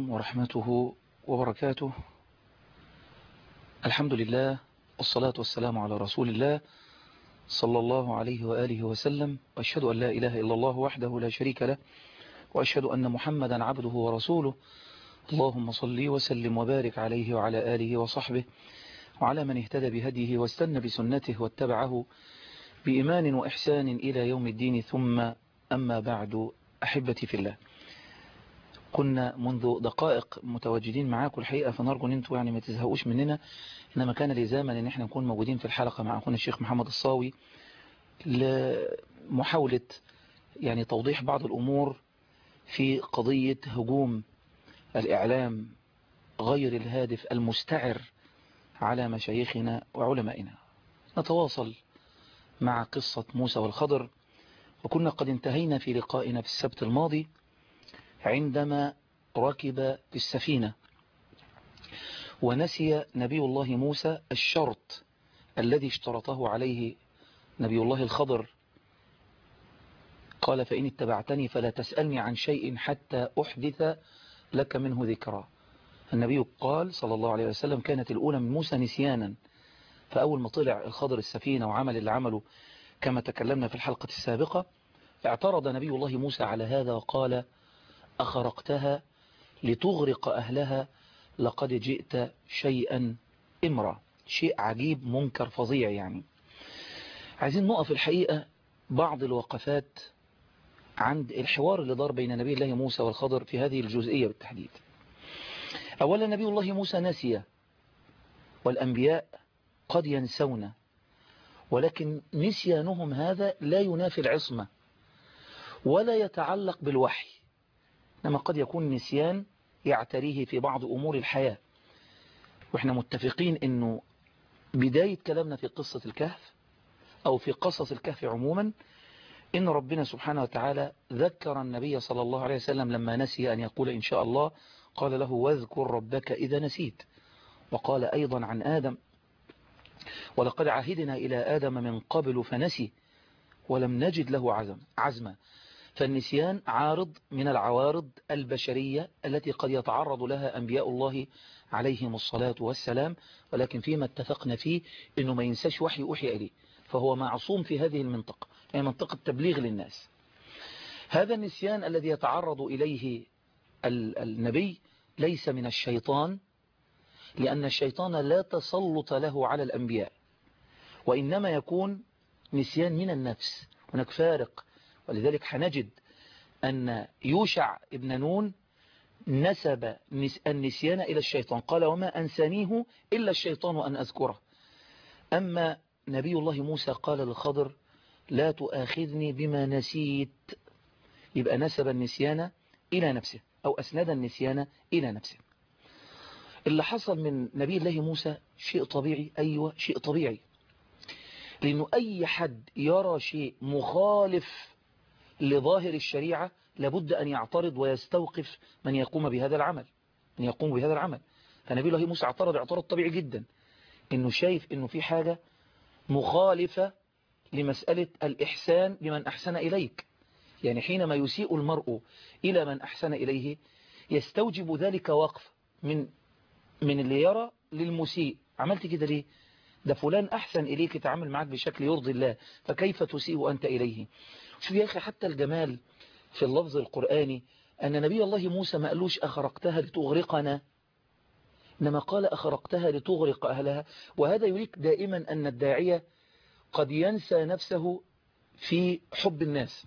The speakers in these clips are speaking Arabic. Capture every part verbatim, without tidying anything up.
عليكم ورحمته وبركاته. الحمد لله والصلاة والسلام على رسول الله صلى الله عليه وآله وسلم، وأشهد أن لا إله إلا الله وحده لا شريك له، وأشهد أن محمدا عبده ورسوله. اللهم صل وسلم وبارك عليه وعلى آله وصحبه وعلى من اهتدى بهديه واستنى بسنته واتبعه بإيمان وإحسان إلى يوم الدين. ثم أما بعد، أحبتي في الله، كنا منذ دقائق متواجدين معاكم الحقيقة، فنرجو ان انتوا يعني ما تزهقوش مننا، انما كان لزاما ان احنا نكون موجودين في الحلقة مع اخونا الشيخ محمد الصاوي لمحاولة يعني توضيح بعض الامور في قضية هجوم الاعلام غير الهادف المستعر على مشايخنا وعلمائنا. نتواصل مع قصة موسى والخضر، وكنا قد انتهينا في لقائنا في السبت الماضي عندما ركب السفينة ونسي نبي الله موسى الشرط الذي اشترطه عليه نبي الله الخضر. قال: فإن اتبعتني فلا تسألني عن شيء حتى أحدث لك منه ذكرى. النبي قال صلى الله عليه وسلم: كانت الأولى من موسى نسيانا. فأول ما طلع الخضر السفينة وعمل اللي عمله كما تكلمنا في الحلقة السابقة، اعترض نبي الله موسى على هذا وقال: أخرقتها لتغرق أهلها، لقد جئت شيئا إمرا. شيء عجيب منكر فظيع. يعني عايزين نقف الحقيقة بعض الوقفات عند الحوار اللي دار بين نبي الله موسى والخضر في هذه الجزئية بالتحديد. أولا، نبي الله موسى نسي، والأنبياء قد ينسون، ولكن نسيانهم هذا لا ينافي العصمة ولا يتعلق بالوحي، إنما قد يكون نسيان يعتريه في بعض أمور الحياة. وإحنا متفقين إنه بداية كلامنا في قصة الكهف أو في قصص الكهف عموما، إن ربنا سبحانه وتعالى ذكر النبي صلى الله عليه وسلم لما نسي أن يقول إن شاء الله، قال له: واذكر ربك إذا نسيت. وقال أيضا عن آدم: ولقد عهدنا إلى آدم من قبل فنسي ولم نجد له عزم عزما. فالنسيان عارض من العوارض البشرية التي قد يتعرض لها أنبياء الله عليهم الصلاة والسلام، ولكن فيما اتفقنا فيه إنه ما ينساش وحي أوحي إليه، فهو معصوم في هذه المنطقة، هي منطقة تبليغ للناس. هذا النسيان الذي يتعرض إليه النبي ليس من الشيطان، لأن الشيطان لا تسلط له على الأنبياء، وإنما يكون نسيان من النفس. هناك فارق، ولذلك حنجد أن يوشع ابن نون نسب النسيان إلى الشيطان، قال: وما أنسانيه إلا الشيطان أن أذكره. أما نبي الله موسى قال للخضر: لا تؤاخذني بما نسيت. يبقى نسب النسيان إلى نفسه أو أسند النسيان إلى نفسه. اللي حصل من نبي الله موسى شيء طبيعي، أيوة شيء طبيعي، لأنه أي حد يرى شيء مخالف لظاهر الشريعة لابد أن يعترض ويستوقف من يقوم بهذا العمل من يقوم بهذا العمل فنبي الله موسى اعترض اعتراض طبيعي جدا، إنه شايف إنه في حاجة مخالفة لمسألة الإحسان لمن أحسن إليك. يعني حينما يسيء المرء إلى من أحسن إليه يستوجب ذلك وقف من من اللي يرى للمسيء. عملت كده ليه؟ ده فلان أحسن إليك، تعامل معك بشكل يرضي الله، فكيف تسيء أنت إليه؟ شوف يا أخي، حتى الجمال في اللفظ القرآني أن نبي الله موسى ما قالوش أخرقتها لتغرقنا، إنما قال أخرقتها لتغرق أهلها. وهذا يريك دائما أن الداعية قد ينسى نفسه في حب الناس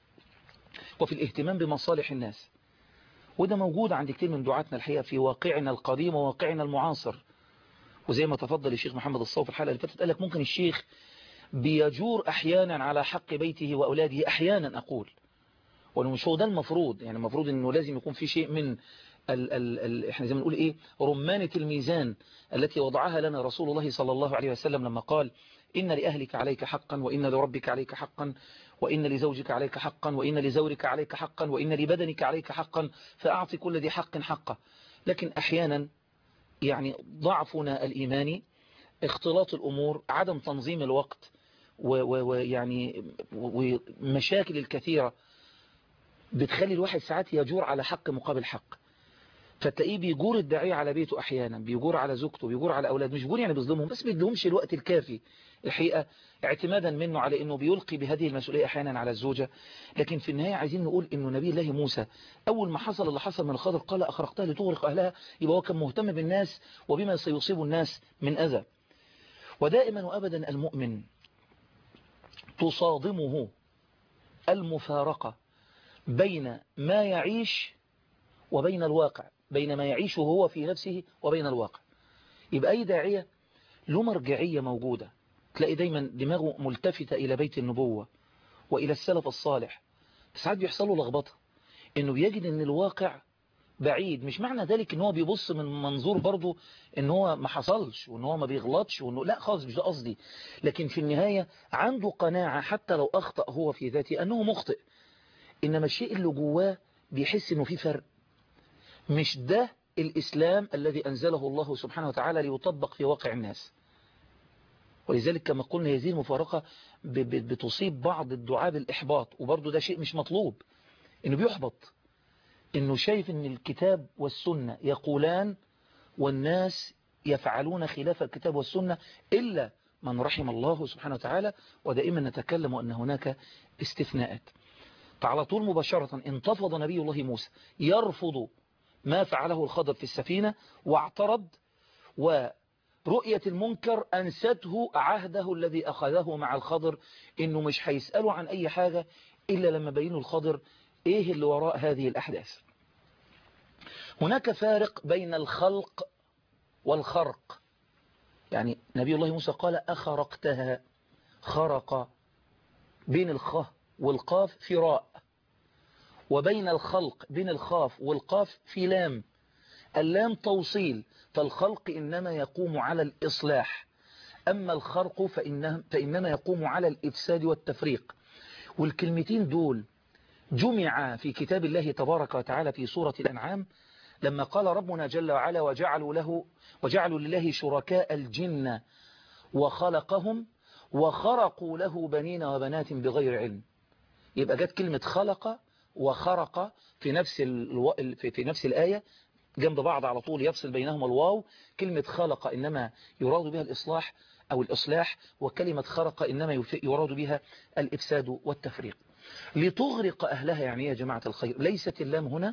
وفي الاهتمام بمصالح الناس، وده موجود عند كثير من دعاتنا الحقيقة في واقعنا القديم وواقعنا المعاصر. وزي ما تفضل الشيخ محمد الصاوي في الحلقة اللي فاتت، قال لك ممكن الشيخ بيجور أحيانا على حق بيته وأولاده، أحيانا أقول، ومش هو ده المفروض. يعني المفروض أنه لازم يكون في شيء من ال ال ال احنا زي ما نقول إيه، رمانة الميزان التي وضعها لنا رسول الله صلى الله عليه وسلم لما قال: إن لأهلك عليك حقا، وإن لربك عليك حقا، وإن لزوجك عليك حقا، وإن لزورك عليك حقا، وإن لبدنك عليك حقا، فأعطي كل ذي حق حقه. لكن أحيانا يعني ضعفنا الإيماني، اختلاط الأمور، عدم تنظيم الوقت، ويعني ومشاكل الكثيرة بتخلي الواحد ساعات يجور على حق مقابل حق. فتلاقيه بيجور الداعية على بيته أحيانا، بيجور على زوجته، بيجور على أولاده، مش بيجور يعني بيظلمهم، بس بيدهمش الوقت الكافي الحقيقة، اعتمادا منه على أنه بيلقي بهذه المسؤولية أحيانا على الزوجة. لكن في النهاية عايزين نقول أنه نبي الله موسى أول ما حصل اللي حصل من الخضر قال أخرقتها لتغرق أهلها، يبقى هو كان مهتم بالناس وبما سيصيب الناس من أذى. ودائما وأبدا المؤمن تصادمه المفارقة بين ما يعيش وبين الواقع، بين ما يعيشه هو في نفسه وبين الواقع. يبقى أي داعية له مرجعية موجودة، تلاقي دايما دماغه ملتفتة إلى بيت النبوة وإلى السلف الصالح. ساعات بيحصل له لخبطة إنه بيجد إن الواقع بعيد، مش معنى ذلك إن هو بيبص من منظور برضه إن هو ما حصلش وإن هو ما بيغلطش وإنه لا خالص، مش ده قصدي. لكن في النهاية عنده قناعة حتى لو أخطأ هو في ذاته أنه مخطئ، إنما الشيء اللي جواه بيحس إنه في فرق. مش ده الإسلام الذي أنزله الله سبحانه وتعالى ليطبق في واقع الناس. ولذلك كما قلنا هذه المفارقة بتصيب بعض الدعاء بالإحباط، وبرضه ده شيء مش مطلوب، إنه بيحبط، إنه شايف إن الكتاب والسنة يقولان والناس يفعلون خلاف الكتاب والسنة إلا من رحم الله سبحانه وتعالى. ودائما نتكلم أن هناك استثناءات. فعلى طول مباشرة انتفض نبي الله موسى يرفض ما فعله الخضر في السفينة واعترض، ورؤية المنكر أنسته عهده الذي أخذه مع الخضر إنه مش هيسأله عن أي حاجة إلا لما بينوا الخضر إيه اللي وراء هذه الأحداث. هناك فارق بين الخلق والخرق. يعني نبي الله موسى قال أخرقتها، خرق بين الخاء والقاف في راء، وبين الخلق بين الخاف والقاف في لام، اللام توصيل، فالخلق إنما يقوم على الإصلاح، أما الخرق فإنه فإنما يقوم على الإفساد والتفريق. والكلمتين دول جمع في كتاب الله تبارك وتعالى في سورة الأنعام لما قال ربنا جل وعلا وجعلوا له وجعلوا لله شركاء الجن وخلقهم وخرقوا له بنين وبنات بغير علم. يبقى جت كلمة خلق وخرق في نفس الو... في نفس الآية جنب بعض على طول، يفصل بينهما الواو. كلمة خلق إنما يراد بها الإصلاح أو الإصلاح، وكلمة خرق إنما يراد بها الإفساد والتفريق. لتغرق أهلها يعني يا جماعة الخير ليست اللام هنا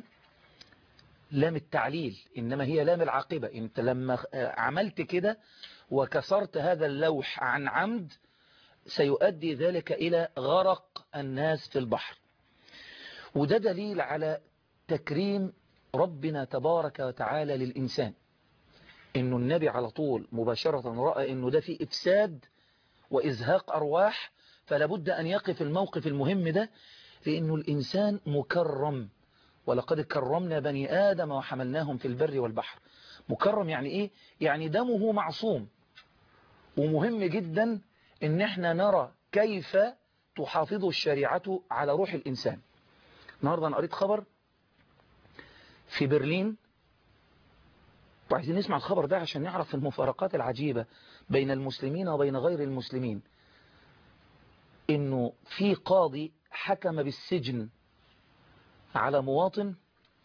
لام التعليل، إنما هي لام العاقبة. أنت لما عملت كده وكسرت هذا اللوح عن عمد سيؤدي ذلك إلى غرق الناس في البحر. وده دليل على تكريم ربنا تبارك وتعالى للإنسان، إنه النبي على طول مباشرة رأى إنه ده في إفساد وإزهاق أرواح، فلابد أن يقف الموقف المهم ده، لأنه الإنسان مكرم. ولقد كرمنا بني آدم وحملناهم في البر والبحر. مكرم يعني إيه؟ يعني دمه معصوم. ومهم جدا إن احنا نرى كيف تحافظ الشريعة على روح الإنسان. النهاردة أنا قريت خبر في برلين، وعايزين نسمع الخبر ده عشان نعرف المفارقات العجيبة بين المسلمين وبين غير المسلمين. إنه في قاضي حكم بالسجن على مواطن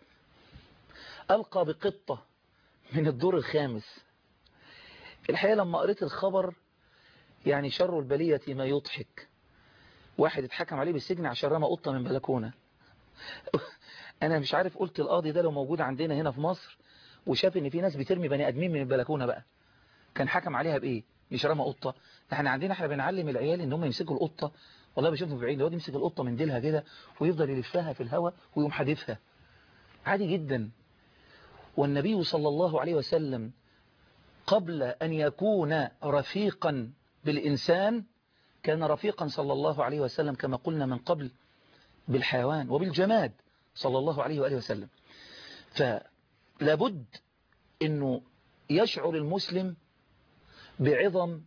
ألقى بقطة من الدور الخامس. الحقيقة لما قريت الخبر يعني شر البلية ما يضحك. واحد اتحكم عليه بالسجن عشان رمى قطة من بلكونة. أنا مش عارف، قلت القاضي ده لو موجود عندنا هنا في مصر وشاف إن في ناس بترمي بني آدمين من البلكونة بقى كان حكم عليها بإيه؟ مش رمى قطة. احنا عندنا احنا بنعلم العيال إن هم يمسكوا القطة، والله بشوفهم بعيد الواد يمسك القطة من ديلها كده ويفضل يلفها في الهواء ويقوم حادفها عادي جدا. والنبي صلى الله عليه وسلم قبل أن يكون رفيقا بالإنسان كان رفيقا صلى الله عليه وسلم كما قلنا من قبل بالحيوان وبالجماد صلى الله عليه وآله وسلم. فلابد أنه يشعر المسلم بعظم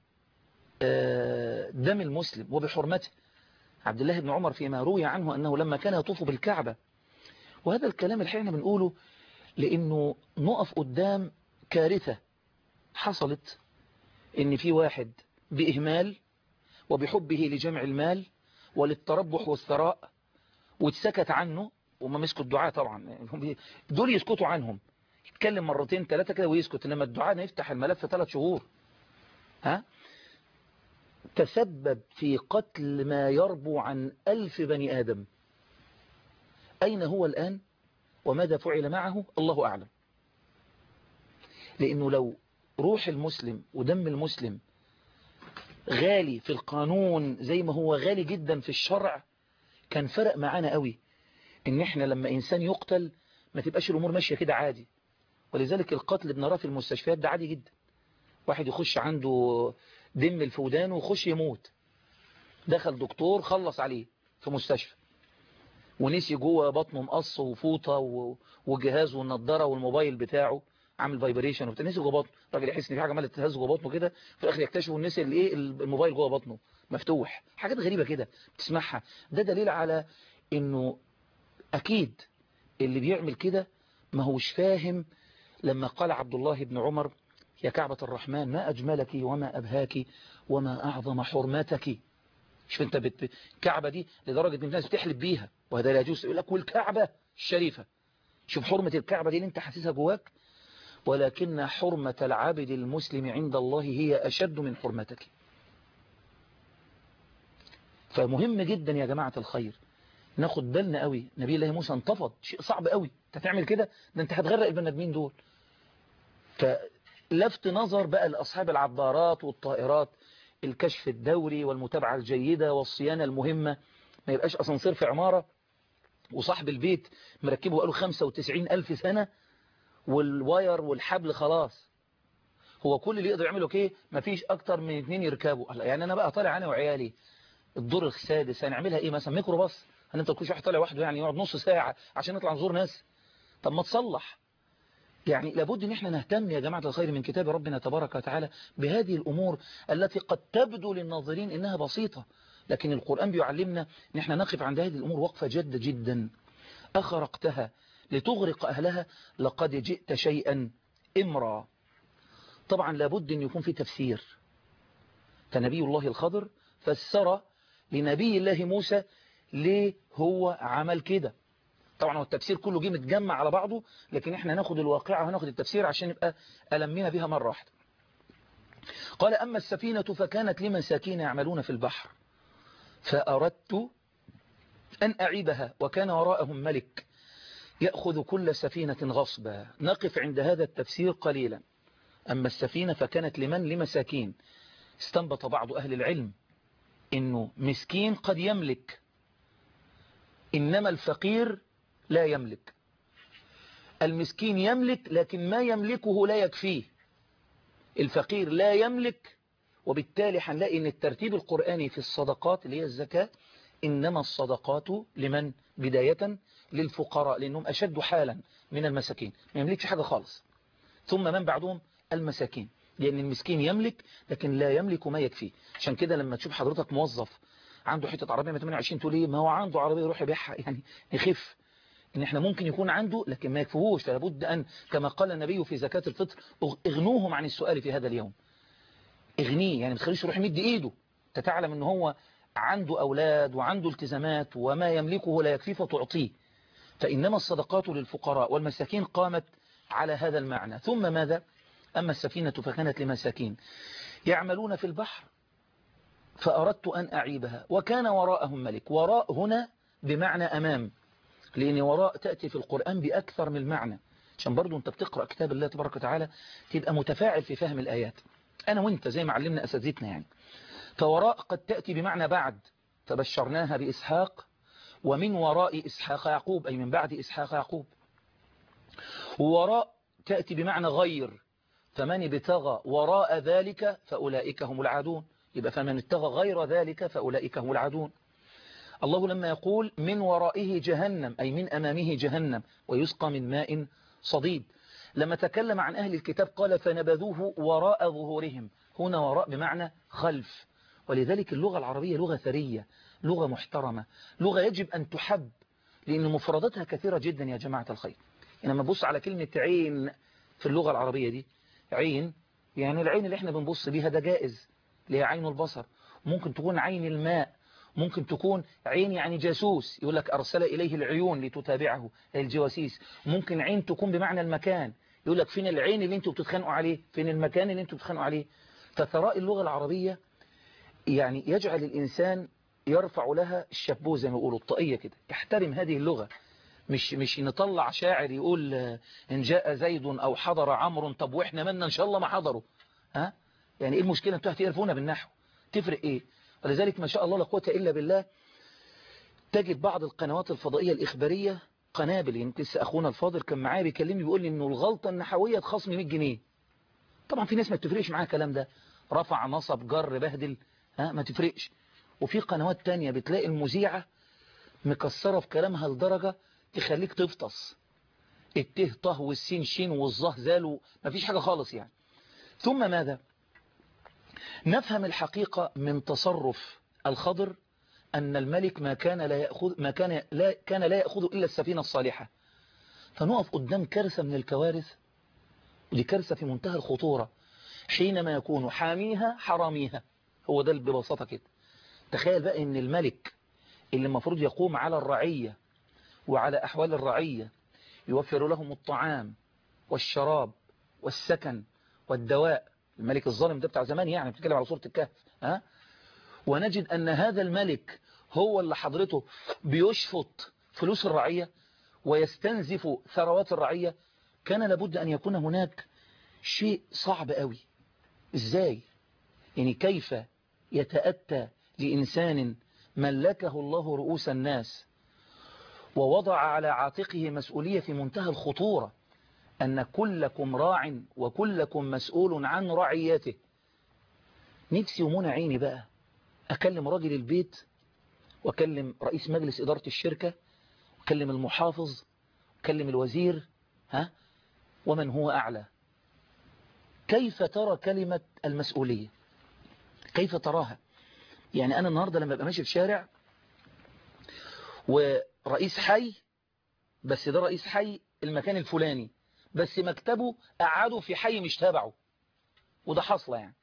دم المسلم وبحرمته. عبد الله بن عمر فيما روي عنه أنه لما كان يطوف بالكعبة، وهذا الكلام الحين بنقوله لأنه نقف قدام كارثة حصلت، إن في واحد بإهمال وبحبه لجمع المال وللتربح والثراء واتسكت عنه، وما مسكوا الدعاء طبعا دول يسكتوا عنهم، يتكلم مرتين ثلاثة كده ويسكت، إنما الدعاء يفتح الملف ثلاث شهور. ها؟ تسبب في قتل ما يربو عن ألف بني آدم. أين هو الآن وماذا فعل معه الله أعلم. لأنه لو روح المسلم ودم المسلم غالي في القانون زي ما هو غالي جدا في الشرع، كان فرق معانا قوي إن إحنا لما إنسان يقتل ما تبقاش الأمور ماشية كده عادي. ولذلك القتل بنراه في المستشفيات ده عادي جدا. واحد يخش عنده دم الفودان ويخش يموت، دخل دكتور خلص عليه في مستشفى ونسي جوه بطنه مقص وفوطة وجهاز والنضارة والموبايل بتاعه عامل فايبريشن وبتاع، نسي جوه بطنه. الراجل يحس ان في حاجه عماله تهز جوه بطنه كده، في الاخر يكتشفوا ان نسي الايه الموبايل جوه بطنه مفتوح. حاجات غريبه كده بتسمعها. ده دليل على انه اكيد اللي بيعمل كده ما هوش فاهم. لما قال عبد الله بن عمر يا كعبة الرحمن ما أجملك وما أبهاك وما أعظم حرمتك. شوف انت بت... الكعبة دي لدرجة ان الناس بتحلف بيها، وهذا لا يجوز. يقول لك والكعبة الشريفة. شوف حرمة الكعبة دي اللي انت حاسسها جواك. ولكن حرمة العبد المسلم عند الله هي أشد من حرمتك. فمهم جدا يا جماعة الخير ناخد بالنا قوي. نبي الله موسى انتفض، شيء صعب قوي. انت تعمل كده ده انت هتغرق البني ادمين دول. فلفت نظر بقى لأصحاب العبارات والطائرات، الكشف الدوري والمتابعة الجيدة والصيانة المهمة. ما يبقاش أسانسير في عمارة وصاحب البيت مركبه قاله خمسة وتسعين ألف سنة والواير والحبل خلاص. هو كل اللي يقدر يعمله كيه مفيش أكتر من اتنين يركبوا. يعني أنا بقى طالع أنا وعيالي الدور السادس هنعملها إيه مثلا؟ ميكروباص؟ هل أنت كل واحد طالع وحده يعني يقعد نص ساعة عشان نطلع نزور ناس؟ طب ما تصلح. يعني لابد ان احنا نهتم يا جماعة الخير من كتاب ربنا تبارك وتعالى بهذه الأمور التي قد تبدو للناظرين إنها بسيطة، لكن القرآن بيعلمنا ان احنا نقف عند هذه الأمور وقفة جادة جدا. أخرقتها لتغرق أهلها لقد جئت شيئا إمرا. طبعا لابد ان يكون في تفسير. فنبي الله الخضر فسر لنبي الله موسى ليه هو عمل كده. طبعا هو التفسير كله جه متجمع على بعضه، لكن احنا ناخد الواقعة وهناخد التفسير عشان نبقى ألمينا بها مرة واحدة. قال أما السفينة فكانت لمساكين يعملون في البحر فأردت أن أعيبها وكان وراءهم ملك يأخذ كل سفينة غصبا. نقف عند هذا التفسير قليلا. أما السفينة فكانت لمن؟ لمساكين. استنبط بعض أهل العلم إنه مسكين قد يملك، إنما الفقير لا يملك. المسكين يملك لكن ما يملكه لا يكفيه. الفقير لا يملك. وبالتالي هنلاقي ان الترتيب القرآني في الصدقات اللي هي الزكاة إنما الصدقات لمن؟ بداية للفقراء لأنهم أشد حالا من المساكين، ما يملكش حاجة خالص. ثم من بعدهم؟ المساكين، لأن المسكين يملك لكن لا يملك ما يكفيه. عشان كده لما تشوف حضرتك موظف عنده حتة عربية ثمانية وعشرين تقول ايه؟ ما هو عنده عربية يروح يبيعها، يعني يخف. ان احنا ممكن يكون عنده لكن ما يكفوهوش. فلابد أن كما قال النبي في زكاة الفطر اغنوهم عن السؤال في هذا اليوم. اغنيه، يعني ما تخليش يروح يمد ايده. تتعلم ان هو عنده أولاد وعنده التزامات وما يملكه لا يكفيه فتعطيه. فإنما الصدقات للفقراء والمساكين قامت على هذا المعنى. ثم ماذا؟ أما السفينة فكانت لمساكين يعملون في البحر فأردت أن أعيبها وكان وراءهم ملك. وراء هنا بمعنى أمام، لأن وراء تأتي في القرآن بأكثر من معنى، عشان برضو أنت بتقرأ كتاب الله تبارك وتعالى تبقى متفاعل في فهم الآيات. أنا وأنت زي ما علمنا أساتذتنا يعني. فوراء قد تأتي بمعنى بعد، فبشرناها بإسحاق ومن وراء إسحاق يعقوب، أي من بعد إسحاق يعقوب. وراء تأتي بمعنى غير، فمن ابتغى وراء ذلك فأولئك هم العادون. يبقى فمن ابتغى غير ذلك فأولئك هم العادون. الله لما يقول من ورائه جهنم أي من أمامه جهنم ويسقى من ماء صديد. لما تكلم عن أهل الكتاب قال فنبذوه وراء ظهورهم. هنا وراء بمعنى خلف. ولذلك اللغة العربية لغة ثرية، لغة محترمة، لغة يجب أن تحب، لأن مفرداتها كثيرة جدا يا جماعة الخير. لما نبص على كلمة عين في اللغة العربية دي، عين يعني العين اللي احنا بنبص بيها ده جائز، اللي هي عين البصر. ممكن تكون عين الماء، ممكن تكون عين يعني جاسوس، يقول لك أرسل إليه العيون لتتابعه الجواسيس. ممكن عين تكون بمعنى المكان، يقول لك فين العين اللي انتوا بتتخانقوا عليه، فين المكان اللي انتوا بتتخانقوا عليه. فثراء اللغة العربية يعني يجعل الإنسان يرفع لها الشبوه زي ما يقولوا الطاقية كده، يحترم هذه اللغة. مش مش نطلع شاعر يقول إن جاء زيد أو حضر عمرو، طب وإحنا مالنا إن شاء الله ما حضروا، ها يعني إيه المشكلة؟ انتوا هتقرفونا بالنحو، تفرق إيه؟ ولذلك ما شاء الله لا قوة إلا بالله تجد بعض القنوات الفضائية الإخبارية قنابل. يمكن لسه أخونا الفاضل كان معايا بيكلمني بيقول لي إنه الغلطة النحوية تخصم مية جنيه. طبعا في ناس ما تفرقش معاها الكلام ده، رفع نصب جر بهدل، ها ما تفرقش. وفي قنوات تانية بتلاقي المذيعة مكسرة في كلامها لدرجة تخليك تفطس، الته طه والسين شين والظه زال، ما فيش حاجة خالص يعني. ثم ماذا؟ نفهم الحقيقة من تصرف الخضر أن الملك ما كان لا يأخذ ما كان لا كان لا يأخذ إلا السفينة الصالحة. فنقف قدام كارثة من الكوارث، ودي كارثة في منتهى الخطورة، حينما يكون حاميها حراميها. هو ده ببساطة كده. تخيل بقى ان الملك اللي المفروض يقوم على الرعية وعلى أحوال الرعية، يوفر لهم الطعام والشراب والسكن والدواء، الملك الظالم ده بتاع زمان يعني، بتتكلم على سورة الكهف، ها؟ ونجد أن هذا الملك هو اللي حضرته بيشفط فلوس الرعية ويستنزف ثروات الرعية. كان لابد أن يكون هناك شيء صعب قوي. إزاي؟ يعني كيف يتأتى لإنسان ملكه الله رؤوس الناس ووضع على عاتقه مسؤولية في منتهى الخطورة، أن كلكم راع وكلكم مسؤول عن رعيته. نفسي ومنى عيني بقى أكلم راجل البيت، وأكلم رئيس مجلس إدارة الشركة، وأكلم المحافظ، وأكلم الوزير، ها ومن هو أعلى. كيف ترى كلمة المسؤولية؟ كيف تراها؟ يعني أنا النهاردة لما أبقى ماشي في شارع ورئيس حي، بس ده رئيس حي المكان الفلاني، بس مكتبه قعده في حي مش تابعه، وده حصل يعني،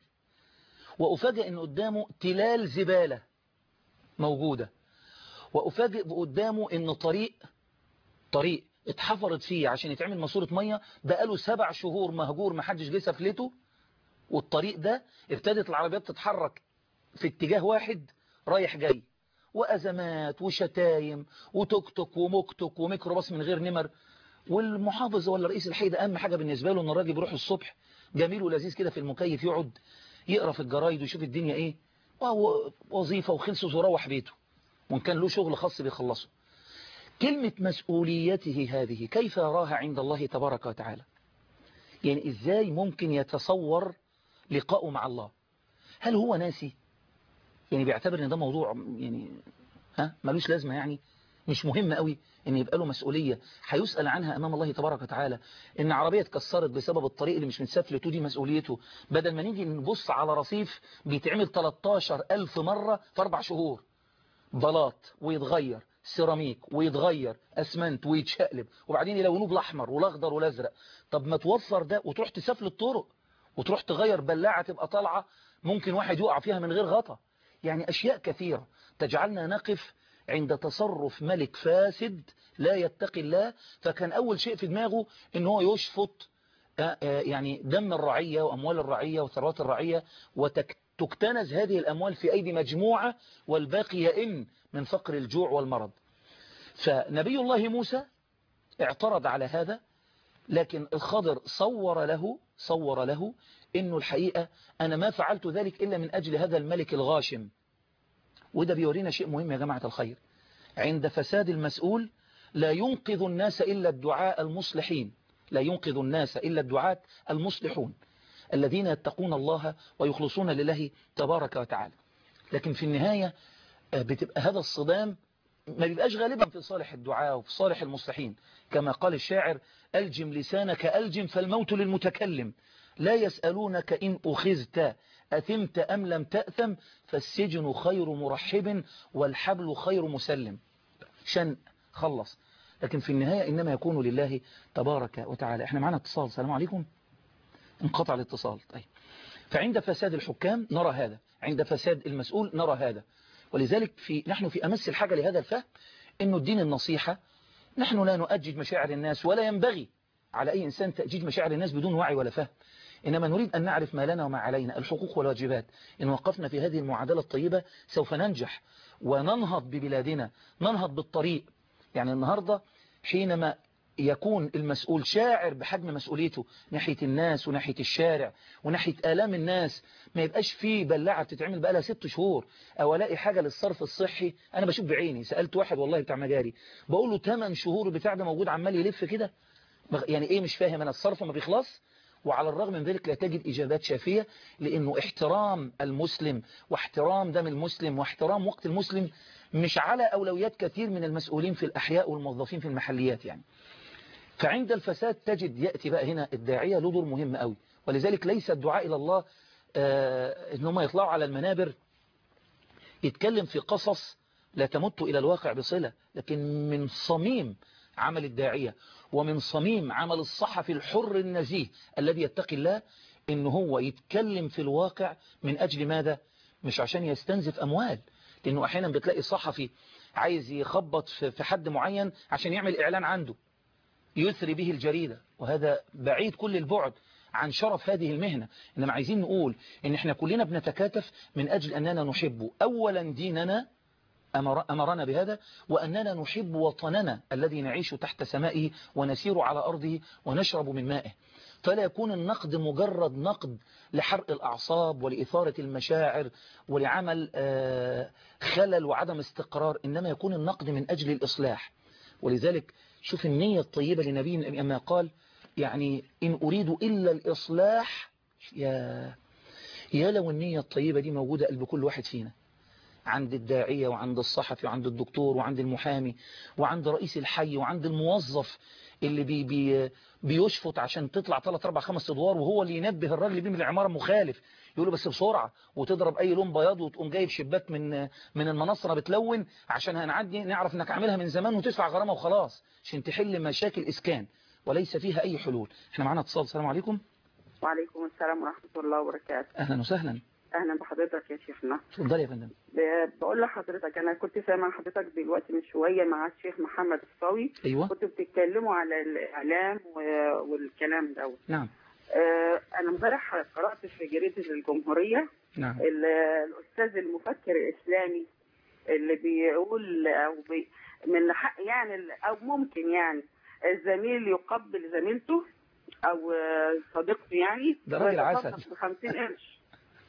وأفاجئ أن قدامه تلال زبالة موجودة، وأفاجئ قدامه أن طريق طريق اتحفرت فيه عشان يتعمل ماسورة مية بقاله سبع شهور مهجور محدش جه سفلته، والطريق ده ابتدت العربيات تتحرك في اتجاه واحد رايح جاي، وأزمات وشتايم وتوك توك وموك وميكروباص من غير نمر. والمحافظ ولا رئيس الحي ده أهم حاجة بالنسبة له أن الراجل بيروح الصبح جميل ولذيذ كده في المكيف، يقعد يقرأ في الجرايد ويشوف الدنيا إيه، وهو وظيفة وخلصه وروح بيته، وإن كان له شغل خاص بيخلصه. كلمة مسؤوليته هذه كيف يراها عند الله تبارك وتعالى؟ يعني إزاي ممكن يتصور لقاءه مع الله؟ هل هو ناسي؟ يعني بيعتبر ان ده موضوع يعني ها ملوش لازمة، يعني مش مهم قوي ان يبقى له مسؤولية هيسأل عنها امام الله تبارك وتعالى. ان عربية اتكسرت بسبب الطريق اللي مش متسفلته، دي مسؤوليته، بدل ما نيجي نبص على رصيف بيتعمل ثلاثة عشر ألف مرة في اربع شهور، بلاط ويتغير، سيراميك ويتغير، اسمنت ويتشقلب، وبعدين يلونوه بالاحمر والاخضر والازرق. طب ما توفر ده وتروح تسفل الطرق، وتروح تغير بلاعة تبقى طالعة ممكن واحد يقع فيها من غير غطا. يعني أشياء كثيرة تجعلنا نقف عند تصرف ملك فاسد لا يتقي الله. فكان أول شيء في دماغه إن هو يشفط يعني دم الرعية وأموال الرعية وثروات الرعية، وتكتنز هذه الأموال في أيدي مجموعة، والباقي يئن من فقر الجوع والمرض. فنبي الله موسى اعترض على هذا، لكن الخضر صور له صور له إنه الحقيقة أنا ما فعلت ذلك إلا من أجل هذا الملك الغاشم. وده بيورينا شيء مهم يا جماعة الخير، عند فساد المسؤول لا ينقذ الناس إلا الدعاء المصلحين، لا ينقذ الناس إلا الدعاة المصلحون الذين يتقون الله ويخلصون لله تبارك وتعالى. لكن في النهاية بتبقى هذا الصدام ما بيبقاش غالبا في صالح الدعاء وفي صالح المصلحين، كما قال الشاعر: ألجم لسانك ألجم فالموت للمتكلم، لا يسألونك إن أخذت أثمت أم لم تأثم، فالسجن خير مرحب والحبل خير مسلم. شن خلص. لكن في النهاية إنما يكون لله تبارك وتعالى. احنا معنا اتصال، السلام عليكم. انقطع الاتصال. طيب، فعند فساد الحكام نرى هذا، عند فساد المسؤول نرى هذا. ولذلك في نحن في أمس الحاجة لهذا الفهم، إنه الدين النصيحة، نحن لا نؤجج مشاعر الناس، ولا ينبغي على أي إنسان تأجيج مشاعر الناس بدون وعي ولا فهم، إنما نريد أن نعرف ما لنا وما علينا، الحقوق والواجبات. إن وقفنا في هذه المعادلة الطيبة سوف ننجح وننهض ببلادنا، ننهض بالطريق. يعني النهاردة حينما يكون المسؤول شاعر بحجم مسؤوليته ناحية الناس وناحية الشارع وناحية آلام الناس، ما يبقاش فيه بلاعة بتتعمل بقى لها ست شهور أو ألاقي حاجة للصرف الصحي. أنا بشوف بعيني، سألت واحد والله بتاع مجاري بقول له ثمان شهور بتاع ده موجود عمال يلف كده، يعني إيه مش فاهم أنا، الصرف ما بيخلص. وعلى الرغم من ذلك لا تجد إجابات شافية، لأنه احترام المسلم واحترام دم المسلم واحترام وقت المسلم مش على أولويات كثير من المسؤولين في الأحياء والموظفين في المحليات. يعني فعند الفساد تجد يأتي بقى هنا الداعية له دور مهم قوي. ولذلك ليس الدعاء إلى الله آه إن هم يطلعوا على المنابر يتكلم في قصص لا تمت إلى الواقع بصلة، لكن من صميم عمل الداعية ومن صميم عمل الصحفي الحر النزيه الذي يتقي الله إن هو يتكلم في الواقع. من أجل ماذا؟ مش عشان يستنزف أموال، لأنه أحيانا بتلاقي صحفي عايز يخبط في حد معين عشان يعمل إعلان عنده يثري به الجريدة، وهذا بعيد كل البعد عن شرف هذه المهنة. إنما عايزين نقول إن إحنا كلنا بنتكاتف من أجل أننا نحب أولا ديننا أمر أمرنا بهذا، وأننا نحب وطننا الذي نعيش تحت سمائه ونسير على أرضه ونشرب من مائه. فلا يكون النقد مجرد نقد لحرق الأعصاب ولإثارة المشاعر ولعمل خلل وعدم استقرار، إنما يكون النقد من أجل الإصلاح. ولذلك شوف النية الطيبة لنبي أما قال يعني إن أريد إلا الإصلاح. يا يا لو النية الطيبة دي موجودة قلب كل واحد فينا، عند الداعية وعند الصحفي وعند الدكتور وعند المحامي وعند رئيس الحي وعند الموظف اللي بي بي بيشفط عشان تطلع ثلاث أربع خمس أدوار، وهو اللي ينبه الراجل اللي من العمارة مخالف يقول له بس بسرعة، وتضرب أي لون بياض وتقوم جايب شباك من من المنصة بتلون عشان هنعدي نعرف إنك عاملها من زمان وتدفع غرامة وخلاص عشان تحل مشاكل إسكان وليس فيها أي حلول. احنا معانا اتصال. السلام عليكم. وعليكم السلام ورحمة الله وبركاته. أهلا وسهلا. أهلا بحضرتك يا شيخنا. اتفضلي يا فندم. بقول لحضرتك أنا كنت سامع حضرتك دلوقتي من شوية مع الشيخ محمد الصاوي. أيوة. كنتوا بتتكلموا على الإعلام والكلام ده. نعم. أنا امبارح قرأت في جريدة الجمهورية. نعم. الأستاذ المفكر الإسلامي اللي بيقول أو بي من حق يعني أو ممكن يعني الزميل يقبل زميلته أو صديقته يعني ده راجل عسل بخمسين قرش.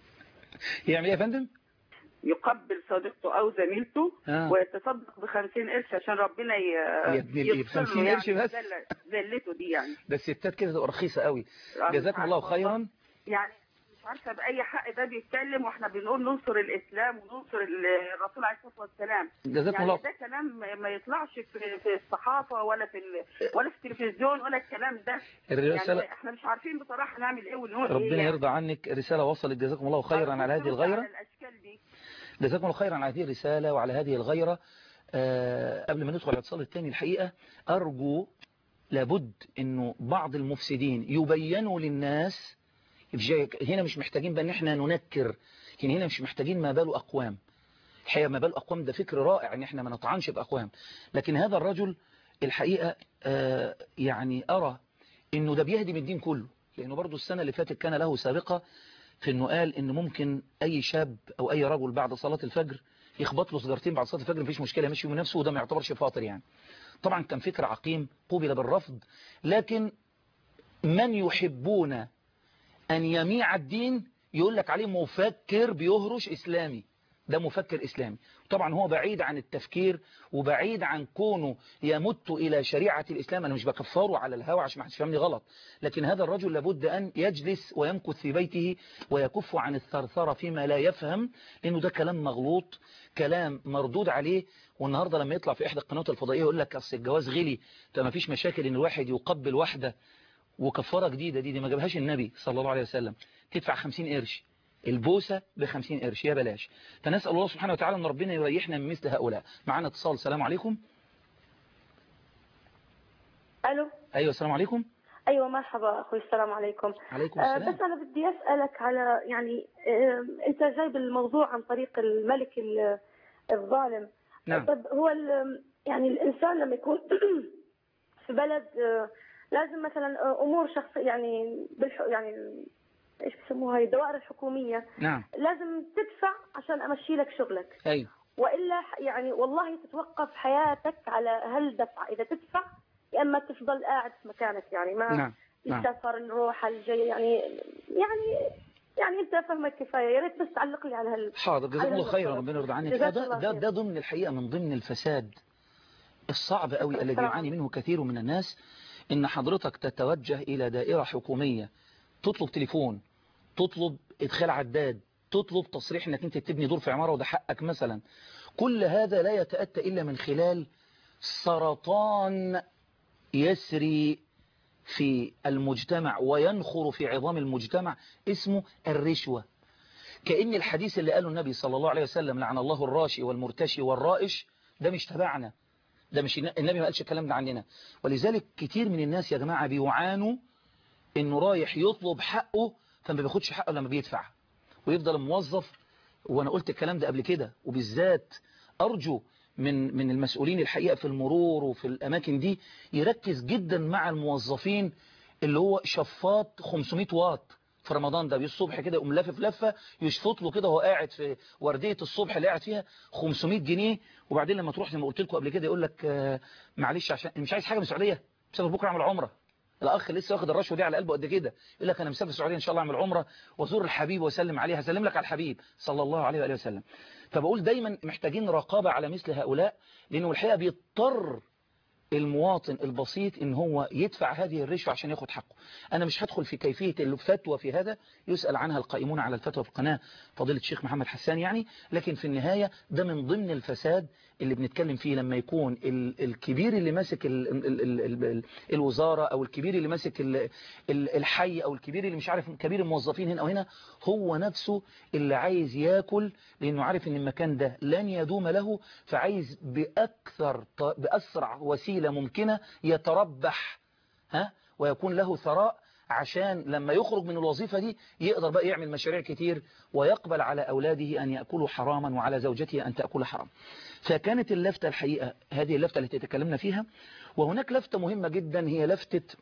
يعمل ايه يا فندم؟ يقبل صديقته او زميلته آه. ويتصدق بخمسين قرش عشان ربنا ي... بخمسين قرش يعني بس ذلته دي يعني. ده الستات كده تبقى رخيصة قوي. جزاكم الله خيرا. يعني مش عارفه باي حق ده بيتكلم واحنا بنقول ننصر الاسلام وننصر الرسول عليه الصلاه والسلام. جزاكم يعني الله. ده كلام ما يطلعش في في الصحافه ولا في ولا في التلفزيون ولا الكلام ده. الرسالة يعني احنا مش عارفين بصراحه نعمل ايه ونقول ربنا ايه. ربنا يرضى عنك. رسالة وصلت. جزاكم الله خيرا على هذه الغيرة. جزاكم الله خيرا على هذه الرسالة وعلى هذه الغيرة. أه قبل ما ندخل على الاتصال الثاني الحقيقة أرجو لابد انه بعض المفسدين يبينوا للناس. هنا مش محتاجين بان احنا ننكر، هنا هنا مش محتاجين ما باله اقوام. الحقيقة ما باله اقوام ده فكر رائع ان احنا ما نطعنش باقوام، لكن هذا الرجل الحقيقة آه يعني ارى انه ده بيهدم الدين كله. لانه برضو السنة اللي فاتت كان له سابقة في انه قال ان ممكن اي شاب او اي رجل بعد صلاة الفجر يخبط له سجارتين بعد صلاة الفجر مفيش مشكلة يمشي من نفسه، وده ما يعتبرش فاطر يعني. طبعا كان فكر عقيم قوبل بالرفض، لكن من يحبون أن يميع الدين يقول لك عليه مفكر بيهرش إسلامي، ده مفكر إسلامي. طبعا هو بعيد عن التفكير وبعيد عن كونه يمت إلى شريعة الإسلام. أنا مش بكفره على الهوى عشان ما حدش يفهمني غلط، لكن هذا الرجل لابد أن يجلس ويمكث في بيته ويكف عن الثرثرة فيما لا يفهم، لأنه ده كلام مغلوط، كلام مردود عليه. والنهاردة لما يطلع في إحدى القنوات الفضائية يقول لك أصل الجواز غلي فما فيش مشاكل إن الواحد يقبل واحدة، وكفارة جديدة دي دي ما جابهاش النبي صلى الله عليه وسلم، تدفع خمسين قرش البوسة بخمسين قرش يا بلاش. فنسأل الله سبحانه وتعالى أن ربنا يريحنا من مثل هؤلاء. معنا اتصال. السلام عليكم. ألو. أيوة السلام عليكم. أيوة مرحبا أخوي. السلام عليكم. عليكم السلام. آه بس أنا بدي أسألك على يعني آه أنت جايب الموضوع عن طريق الملك الظالم. نعم. طب هو يعني الإنسان لما يكون في بلد آه لازم مثلا امور شخصيه يعني بالح... يعني ايش بيسموها هي الدوائر الحكوميه. نعم. لازم تدفع عشان امشي لك شغلك. ايوه. والا يعني والله تتوقف حياتك على هالدفع، اذا تدفع يا اما تفضل قاعد في مكانك، يعني ما نعم. نعم. السفر نروح الجاي يعني يعني يعني انت فهمك كفايه. يا ريت بس تعلق لي على هال حاضر، جزاك الله خيرا، ربنا يرضى عنك. جزاك ده الله ده خير. ده ضمن الحقيقه من ضمن الفساد الصعب قوي الذي السلام يعاني عليكم. منه كثير من الناس، ان حضرتك تتوجه الى دائره حكوميه، تطلب تليفون، تطلب ادخال عداد، تطلب تصريح انك انت تبني دور في عماره وده حقك مثلا. كل هذا لا يتاتى الا من خلال سرطان يسري في المجتمع وينخر في عظام المجتمع، اسمه الرشوة. كأن الحديث اللي قاله النبي صلى الله عليه وسلم لعن الله الراشي والمرتشي والرائش، ده مش تبعنا، ده مش النبي ما قالش الكلام ده عننا. ولذلك كتير من الناس يا جماعة بيعانوا انه رايح يطلب حقه فما بياخدش حقه لما بيدفع، ويفضل موظف. وانا قلت الكلام ده قبل كده، وبالذات ارجو من من المسؤولين الحقيقة في المرور وفي الاماكن دي يركز جدا مع الموظفين اللي هو شفاط خمسمائة واط في رمضان ده، بالصبح كده يقوم لافف لفه يشفط له كده وهو قاعد في ورديه الصبح اللي قاعد فيها خمسمائة جنيه. وبعدين لما تروح زي ما قلت لكم قبل كده يقول لك آه معلش عشان مش عايز حاجه من السعوديه، مسافر بكره اعمل عمره. الاخ لسه واخد الرشوه دي على قلبه قد كده، يقول لك انا مسافر السعوديه ان شاء الله اعمل عمره وازور الحبيب واسلم عليه، هسلم لك على الحبيب صلى الله عليه واله وسلم. فبقول دايما محتاجين رقابه على مثل هؤلاء، لانه الحقيقه بيضطر المواطن البسيط ان هو يدفع هذه الرشوة عشان ياخد حقه. انا مش هدخل في كيفية الفتوى في هذا، يسأل عنها القائمون على الفتوى في القناة فضيلة الشيخ محمد حسان يعني. لكن في النهاية ده من ضمن الفساد اللي بنتكلم فيه، لما يكون ال الكبير اللي ماسك ال ال ال ال ال الوزارة، او الكبير اللي ماسك ال ال الحي، او الكبير اللي مش عارف كبير الموظفين هنا او هنا، هو نفسه اللي عايز ياكل، لانه عارف ان المكان ده لن يدوم له، فعايز باكثر باسرع وسيله ممكنة يتربح ها ويكون له ثراء، عشان لما يخرج من الوظيفة دي يقدر بقى يعمل مشاريع كتير، ويقبل على أولاده أن يأكلوا حراما وعلى زوجته أن تأكل حرام. فكانت اللفتة الحقيقة هذه اللفتة التي تكلمنا فيها. وهناك لفتة مهمة جدا هي لفتة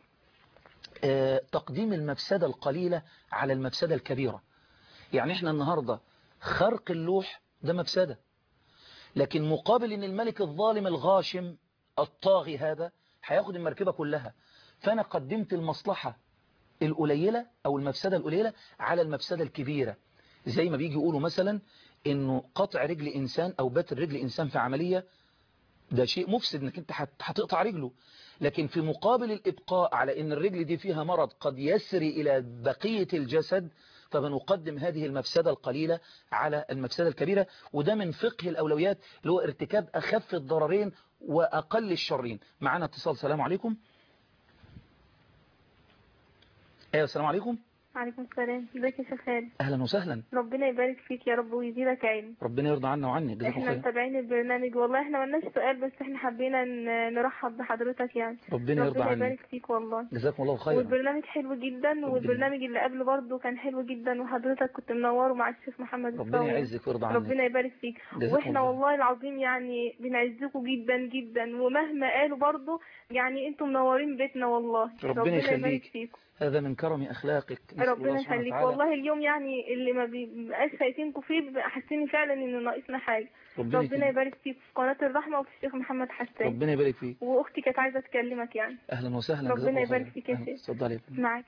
آه تقديم المفسدة القليلة على المفسدة الكبيرة. يعني احنا النهاردة خرق اللوح ده مفسدة، لكن مقابل ان الملك الظالم الغاشم الطاغي هذا هياخد المركبة كلها، فأنا قدمت المصلحة القليلة أو المفسدة القليلة على المفسدة الكبيرة. زي ما بيجي يقولوا مثلا إنه قطع رجل إنسان أو بتر رجل إنسان في عملية ده شيء مفسد، إنك أنت هتقطع رجله، لكن في مقابل الإبقاء على إن الرجل دي فيها مرض قد يسري إلى بقية الجسد، فبنقدم هذه المفسدة القليلة على المفسدة الكبيرة. وده من فقه الأولويات اللي هو ارتكاب أخف الضررين وأقل الشرين. معنا اتصال. السلام عليكم. ايوه السلام عليكم. وعليكم السلام. ازيك يا شيخ خالد؟ اهلا وسهلا. ربنا يبارك فيك يا رب ويزيدك علم. ربنا يرضى عنا وعنك. جزاك الله احنا خير. متابعين البرنامج والله، احنا مالناش سؤال بس احنا حبينا نرحب بحضرتك يعني. ربنا يرضى عنك. ربنا يبارك فيك والله. جزاكم الله خير. والبرنامج حلو جدا، والبرنامج اللي قبله برضه كان حلو جدا، وحضرتك كنت منوره مع الشيخ محمد الصاوي. ربنا يعزك ويرضى عنك. ربنا يبارك فيك. واحنا والله العظيم يعني بنعزكم جدا جدا، ومهما قالوا برضه يعني انتم منورين بيتنا والله. ربنا, ربنا يبارك فيكم. هذا من كرم أخلاقك. ربنا يخليك والله. اليوم يعني اللي ما بيبقاش شايفينكم فيه بيبقى حاسين فعلا ان ناقصنا حاجه. ربنا, ربنا يبارك فيك في قناه الرحمه وفي الشيخ محمد حسان. ربنا يبارك فيك. واختي كانت عايزه تكلمك يعني. اهلا وسهلا. ربنا يبارك فيك يا شيخ. اتفضلي. معاك.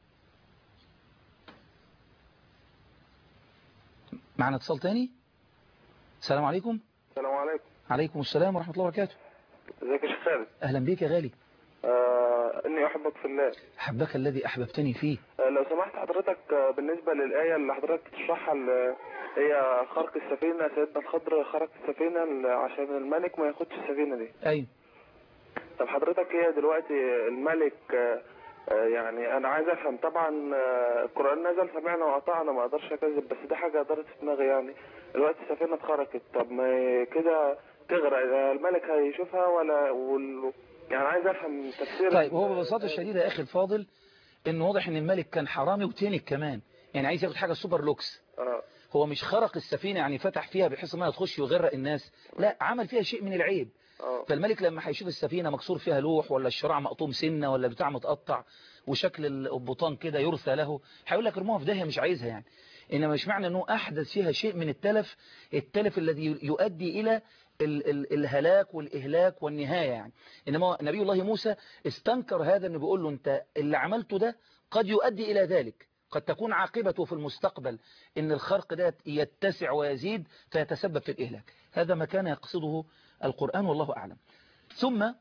معنا اتصال تاني. السلام عليكم. السلام عليكم. عليكم السلام ورحمه الله وبركاته. ازيك يا شيخ خالد؟ اهلا بيك يا غالي. آه اني احبك في الله. احبك الذي احببتني فيه. آه لو سمحت حضرتك، آه بالنسبه للايه اللي حضرتك بتشرحها اللي هي خرق السفينه، سيدنا الخضر خرق السفينه عشان الملك ما ياخدش السفينه دي. ايوه. طب حضرتك هي دلوقتي الملك آه يعني انا عايز افهم طبعا. آه القران نزل سمعنا واطعنا، ما اقدرش اكذب، بس دي حاجه دارت في دماغي يعني. دلوقتي السفينه اتخرقت، طب ما كده تغرق، الملك هيشوفها ولا وال... يعني عايز افهم تفسير. طيب هو ببساطه شديده يا اخي الفاضل انه واضح ان الملك كان حرامي وتنك كمان، يعني عايز ياخد حاجه سوبر لوكس. اه هو مش خرق السفينه يعني فتح فيها بحيث ما تخش ويغرق الناس، لا، عمل فيها شيء من العيب. اه فالملك لما هيشوف السفينة مكسور فيها لوح، ولا الشراع مقطوم سنة، ولا بتاع متقطع وشكل البطان كده يرثى له، هيقول لك ارموها في داهية مش عايزها يعني. إنما مش معنى أنه أحدث فيها شيء من التلف، التلف الذي يؤدي إلى ال ال الهلاك والإهلاك والنهاية يعني. إنما نبي الله موسى استنكر هذا، أنه بيقول له أنت اللي عملته ده قد يؤدي إلى ذلك، قد تكون عاقبته في المستقبل إن الخرق ده يتسع ويزيد فيتسبب في الإهلاك. هذا ما كان يقصده القرآن والله أعلم. ثم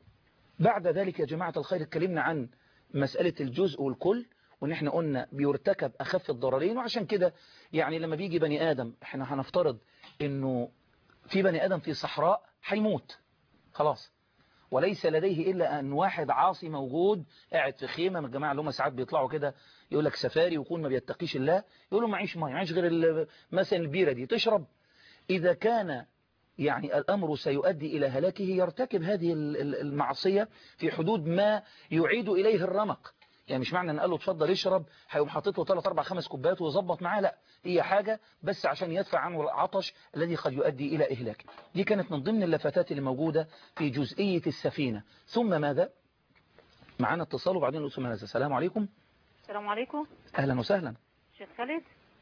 بعد ذلك يا جماعة الخير اتكلمنا عن مسألة الجزء والكل، وان احنا قلنا بيرتكب أخف الضررين. وعشان كده يعني لما بيجي بني آدم، احنا هنفترض انه في بني آدم في صحراء هيموت خلاص، وليس لديه إلا أن واحد عاصي موجود قاعد في خيمة من الجماعة اللي هم ساعات بيطلعوا كده يقول لك سفاري ويكون ما بيتقيش الله، يقول له معيش ميه، معيش غير مثلا البيرة دي تشرب. إذا كان يعني الأمر سيؤدي إلى هلاكه يرتكب هذه المعصية في حدود ما يعيد إليه الرمق. يعني مش معنى أن قال له تفضل يشرب هيقوم حاطط له ثلاث أربع خمس كوبايات ويظبط معاه، لا، هي حاجة بس عشان يدفع عنه العطش الذي قد يؤدي إلى إهلاكه. دي كانت من ضمن اللفتات اللي موجودة في جزئية السفينة. ثم ماذا؟ معانا اتصال وبعدين نقول ثم ماذا. السلام عليكم. السلام عليكم. أهلا وسهلا. شيخ خالد.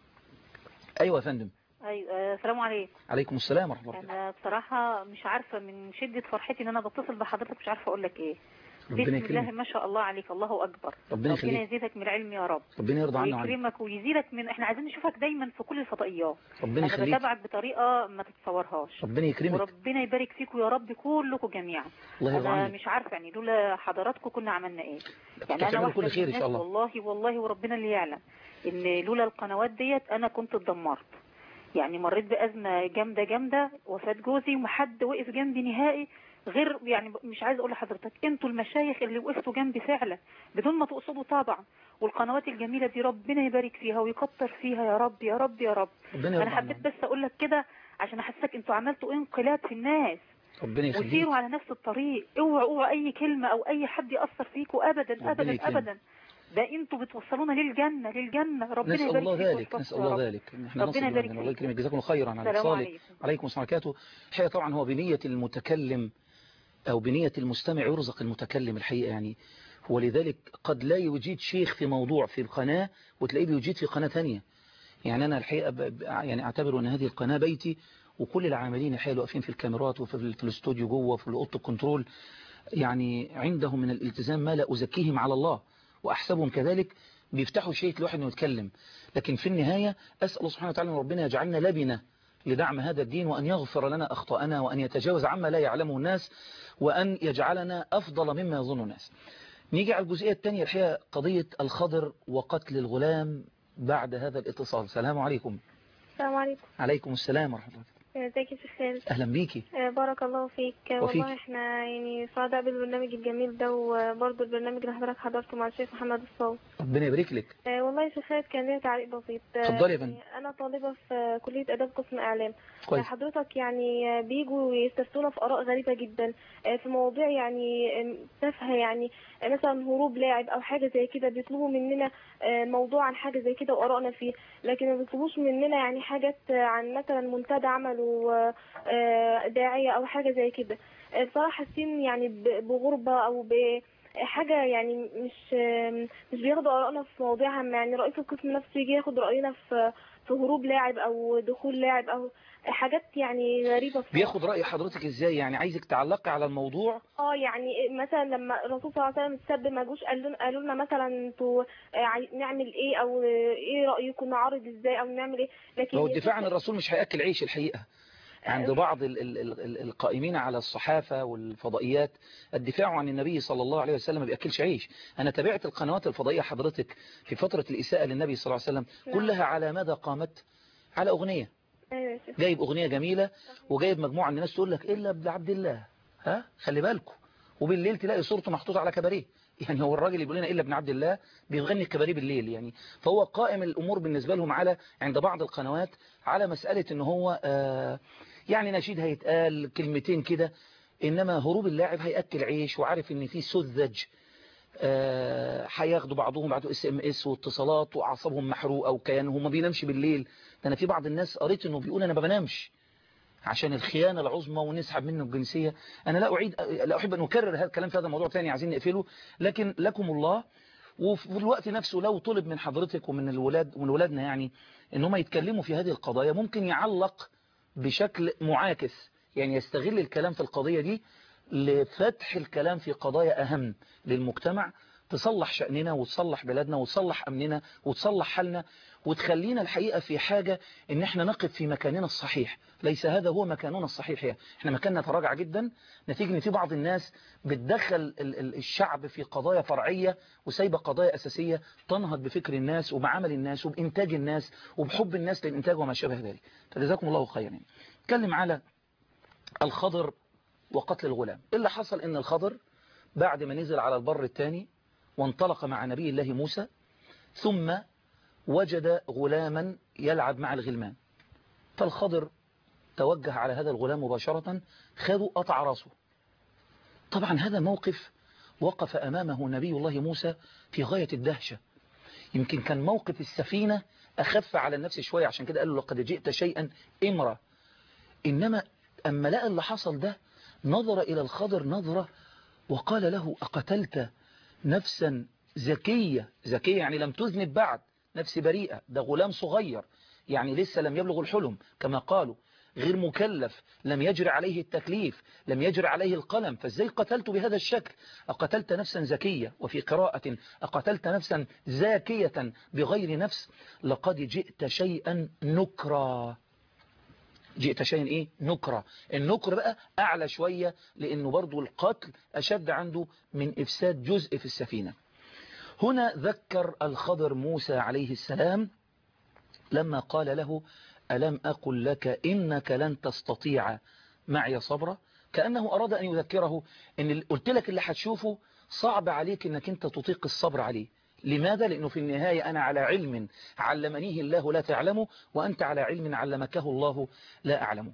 أيوة يا فندم. أيوة. السلام عليكم. عليكم السلام ورحمة الله. أنا بصراحة مش عارفة من شدة فرحتي إن أنا بتصل بحضرتك، مش عارفة أقول لك إيه. ربنا بسم الله ما شاء الله عليك، الله أكبر. ربنا ربنا يزيدك من العلم يا رب. ربنا يرضى عنه ويكرمك ويزيدك من، احنا عايزين نشوفك دايما في كل الفضائيات. ربنا يخليك. انا بتابعك بطريقة ما تتصورهاش. ربنا يكرمك. وربنا يبارك فيكم يا رب كلكم جميعا. الله يرضى عنك. انا مش عارفة يعني لولا حضراتكم كنا عملنا ايه. يعني انا كل خير ان شاء الله. والله والله وربنا اللي يعلم ان لولا القنوات ديت انا كنت اتدمرت. يعني مريت بأزمة جامدة جامدة، وفاة جوزي ومحد وقف جنبي نهائي غير، يعني مش عايز اقول لحضرتك انتوا المشايخ اللي وقفتوا جنبي فعلا بدون ما تقصدوا طبعا. والقنوات الجميلة دي ربنا يبارك فيها ويكتر فيها يا رب يا رب يا رب. انا حبيت بس اقول لك كده عشان احسسك انتوا عملتوا انقلاب في الناس. ربنا يخليك. وسيروا على نفس الطريق، اوعوا اوعوا اي كلمة او اي حد يأثر فيكم ابدا ابدا ابدا. ده انتوا بتوصلونا للجنة للجنة. ربنا نسأل يبارك الله ذلك نسأل الله ذلك. احنا ربنا يبارك الله يكرمك. جزاكم الله خيرا على السلام اتصالك. عليكم السلام وبركاته. الحقيقة طبعا هو بنية المتكلم أو بنية المستمع يرزق المتكلم الحقيقة يعني. ولذلك قد لا يوجد شيخ في موضوع في القناة وتلاقيه بيوجد في قناة ثانية. يعني أنا الحقيقة يعني أعتبر أن هذه القناة بيتي، وكل العاملين الحقيقة واقفين في الكاميرات وفي الاستوديو جوه في أوضة الكنترول يعني عندهم من الالتزام ما لا أزكيهم على الله، وأحسبهم كذلك بيفتحوا شيء لواحد انه يتكلم. لكن في النهاية أسأل الله سبحانه وتعالى أن ربنا يجعلنا لبنة لدعم هذا الدين، وأن يغفر لنا أخطاءنا، وأن يتجاوز عما لا يعلمه الناس، وأن يجعلنا أفضل مما يظن الناس. نيجي على الجزئية الثانية الحقيقة، قضية الخضر وقتل الغلام بعد هذا الاتصال. السلام عليكم. السلام عليكم. عليكم السلام ورحمة الله. ازيك يا شيخ خالد؟ اهلا بيكي. بارك الله فيك. وفيك. والله احنا يعني سعداء بالبرنامج الجميل ده، وبرضه البرنامج اللي حضرتك حضرته مع الشيخ محمد الصاوي. ربنا يبارك لك. والله يا شيخ خالد كان ليا تعليق بسيط. اتفضلي يا فندم. انا طالبه في كليه اداب قسم اعلام. كويس. حضرتك يعني بيجوا يستفتونا في اراء غريبه جدا في مواضيع يعني تافهه، يعني مثلا هروب لاعب او حاجه زي كده، بيطلبوا مننا موضوع عن حاجه زي كده وارائنا فيه، لكن ما بيطلبوش مننا يعني حاجات عن مثلا منتدى عمله داعيه او حاجه زي كده. بصراحه حاسين يعني بغربه او بحاجه، يعني مش مش بياخدوا ارائنا في مواضيع عامه. يعني رئيس القسم نفسه يجي ياخد راينا في في هروب لاعب او دخول لاعب او حاجات يعني غريبه بصراحة. بياخد راي حضرتك ازاي؟ يعني عايزك تعلقي على الموضوع. اه يعني مثلا لما الرسول صلى الله عليه وسلم اتسب ما جوش قالوا قالوا لنا مثلا انتوا نعمل ايه او ايه رايكم نعرض ازاي او نعمل ايه. لكن هو الدفاع عن الرسول مش هياكل عيش الحقيقه عند بعض ال ال ال القائمين على الصحافة والفضائيات. الدفاع عن النبي صلى الله عليه وسلم ما بيأكلش عيش. أنا تابعت القنوات الفضائية حضرتك في فترة الإساءة للنبي صلى الله عليه وسلم كلها على ماذا قامت؟ على أغنية. جايب أغنية جميلة وجايب مجموعة من الناس تقول لك إلا ابن عبد الله، ها خلي بالكم، وبالليل تلاقي صورته محطوطة على كباريه. يعني هو الراجل اللي بيقول لنا إلا ابن عبد الله بيغني الكباريه بالليل يعني. فهو قائم الأمور بالنسبة لهم على عند بعض القنوات على مسألة إن هو آه يعني نشيد هيتقال كلمتين كده، إنما هروب اللاعب هيأكل عيش، وعارف إن في سذج هياخدوا آه بعضهم بعد اس ام اس واتصالات واعصابهم محروقه وكيانهم ما بينامش بالليل. ده انا في بعض الناس قريت انه بيقول انا ما بنامش، عشان الخيانة العظمى ونسحب منه الجنسية. أنا لا أعيد لا أحب أن أكرر هذا الكلام في هذا الموضوع ثاني، عايزين نقفله، لكن لكم الله. وفي الوقت نفسه لو طلب من حضرتك ومن الولاد ومن ولادنا يعني ان هم يتكلموا في هذه القضايا، ممكن يعلق بشكل معاكس، يعني يستغل الكلام في القضية دي لفتح الكلام في قضايا أهم للمجتمع، تصلح شأننا وتصلح بلادنا وتصلح أمننا وتصلح حالنا، وتخلينا الحقيقة في حاجة ان احنا نقف في مكاننا الصحيح. ليس هذا هو مكاننا الصحيح، هي. احنا مكاننا تراجع جدا نتيجة ان في بعض الناس بتدخل الشعب في قضايا فرعية وسايبة قضايا أساسية تنهض بفكر الناس وبعمل الناس وبإنتاج الناس وبحب الناس للإنتاج وما شابه ذلك. فجزاكم الله خيرا. نتكلم على الخضر وقتل الغلام. اللي حصل ان الخضر بعد ما نزل على البر الثاني وانطلق مع نبي الله موسى، ثم وجد غلاما يلعب مع الغلمان، فالخضر توجه على هذا الغلام مباشرة، خذوا قطع راسه. طبعا هذا موقف وقف أمامه نبي الله موسى في غاية الدهشة. يمكن كان موقف السفينة أخف على النفس شوية، عشان كده قال له لقد جئت شيئا إمرا. إنما أما لقى اللي حصل ده نظر إلى الخضر نظرة وقال له أقتلت نفسا زكية؟ زكية يعني لم تذنب بعد، نفس بريئة، ده غلام صغير يعني لسه لم يبلغ الحلم كما قالوا، غير مكلف، لم يجري عليه التكليف، لم يجري عليه القلم، فازاي قتلت بهذا الشكل؟ أقتلت نفسا زكية، وفي قراءة أقتلت نفسا زاكية بغير نفس، لقد جئت شيئا نكرا. جئت شيئا ايه؟ نكرة. النكر بقى اعلى شوية، لانه برضو القتل اشد عنده من افساد جزء في السفينة. هنا ذكر الخضر موسى عليه السلام لما قال له ألم أقل لك إنك لن تستطيع معي صبرا، كأنه أراد أن يذكره إن قلت لك اللي هتشوفه صعب عليك إنك أنت تطيق الصبر عليه. لماذا؟ لأنه في النهاية أنا على علم علمنيه الله لا تعلمه، وأنت على علم علمكه الله لا أعلمه.